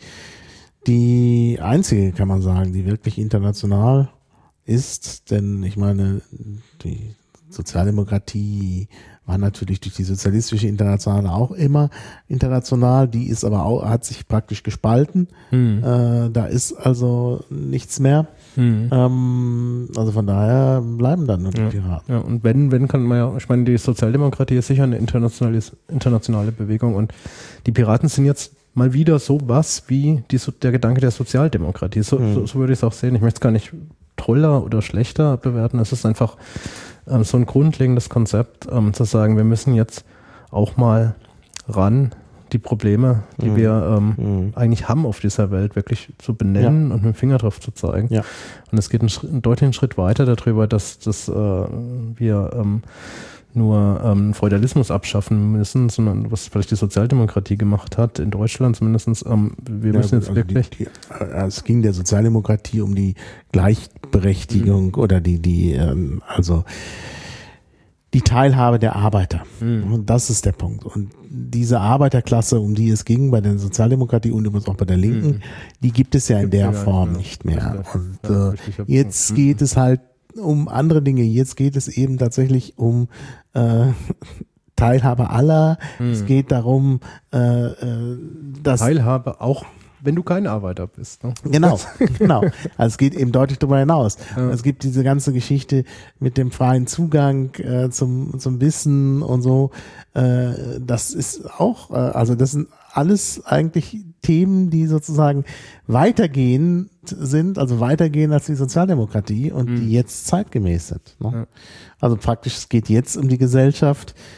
die einzige, kann man sagen, die wirklich international ist. Denn ich meine, die Sozialdemokratie war natürlich durch die sozialistische Internationale auch immer international. Die ist aber auch, hat sich praktisch gespalten. Hm. Äh, da ist also nichts mehr. Hm. Ähm, also von daher bleiben dann nur die ja. Piraten. Ja, und wenn, wenn kann man ja, ich meine, die Sozialdemokratie ist sicher eine internationale, internationale Bewegung und die Piraten sind jetzt mal wieder so was wie die, der Gedanke der Sozialdemokratie. So, hm. so, so würde ich es auch sehen. Ich möchte es gar nicht toller oder schlechter bewerten. Es ist einfach ähm, so ein grundlegendes Konzept, ähm, zu sagen, wir müssen jetzt auch mal ran, die Probleme, die mhm. wir ähm, mhm. eigentlich haben auf dieser Welt, wirklich zu benennen ja. und mit dem Finger drauf zu zeigen. Ja. Und es geht einen, Schritt, einen deutlichen Schritt weiter darüber, dass, dass äh, wir ähm, nur ähm, Feudalismus abschaffen müssen, sondern was vielleicht die Sozialdemokratie gemacht hat, in Deutschland zumindest. Ähm, wir ja, müssen jetzt also wirklich... Die, die, es ging der Sozialdemokratie um die Gleichberechtigung mhm. oder die, die ähm, also die Teilhabe der Arbeiter. Mhm. Und das ist der Punkt. Und diese Arbeiterklasse, um die es ging bei der Sozialdemokratie und übrigens auch bei der Linken, mhm. die gibt es ja in der Form nicht mehr. Und äh, jetzt geht es halt um andere Dinge. Jetzt geht es eben tatsächlich um äh, Teilhabe aller. Mhm. Es geht darum, äh, dass Teilhabe auch, wenn du kein Arbeiter bist. Ne? Genau, genau. Also es geht eben deutlich darüber hinaus. Ja. Es gibt diese ganze Geschichte mit dem freien Zugang äh, zum zum Wissen und so. Äh, das ist auch, äh, also das sind alles eigentlich Themen, die sozusagen weitergehend sind, also weitergehen als die Sozialdemokratie und mhm. die jetzt zeitgemäß sind. Ne? Ja. Also praktisch, es geht jetzt um die Gesellschaft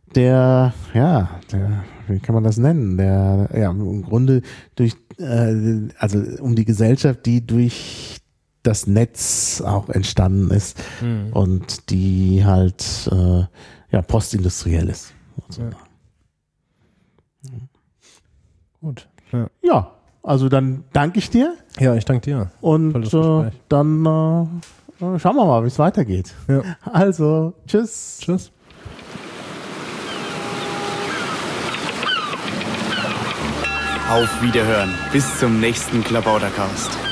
der, ja, der, wie kann man das nennen? Der, ja, im Grunde durch, äh, also um die Gesellschaft, die durch das Netz auch entstanden ist mhm. und die halt äh, ja postindustriell ist. So. Ja. Gut. Ja. ja, also dann danke ich dir. Ja, ich danke dir. Und äh, dann äh, schauen wir mal, wie es weitergeht. Ja. Also, tschüss. Tschüss. Auf Wiederhören. Bis zum nächsten Klabautercast.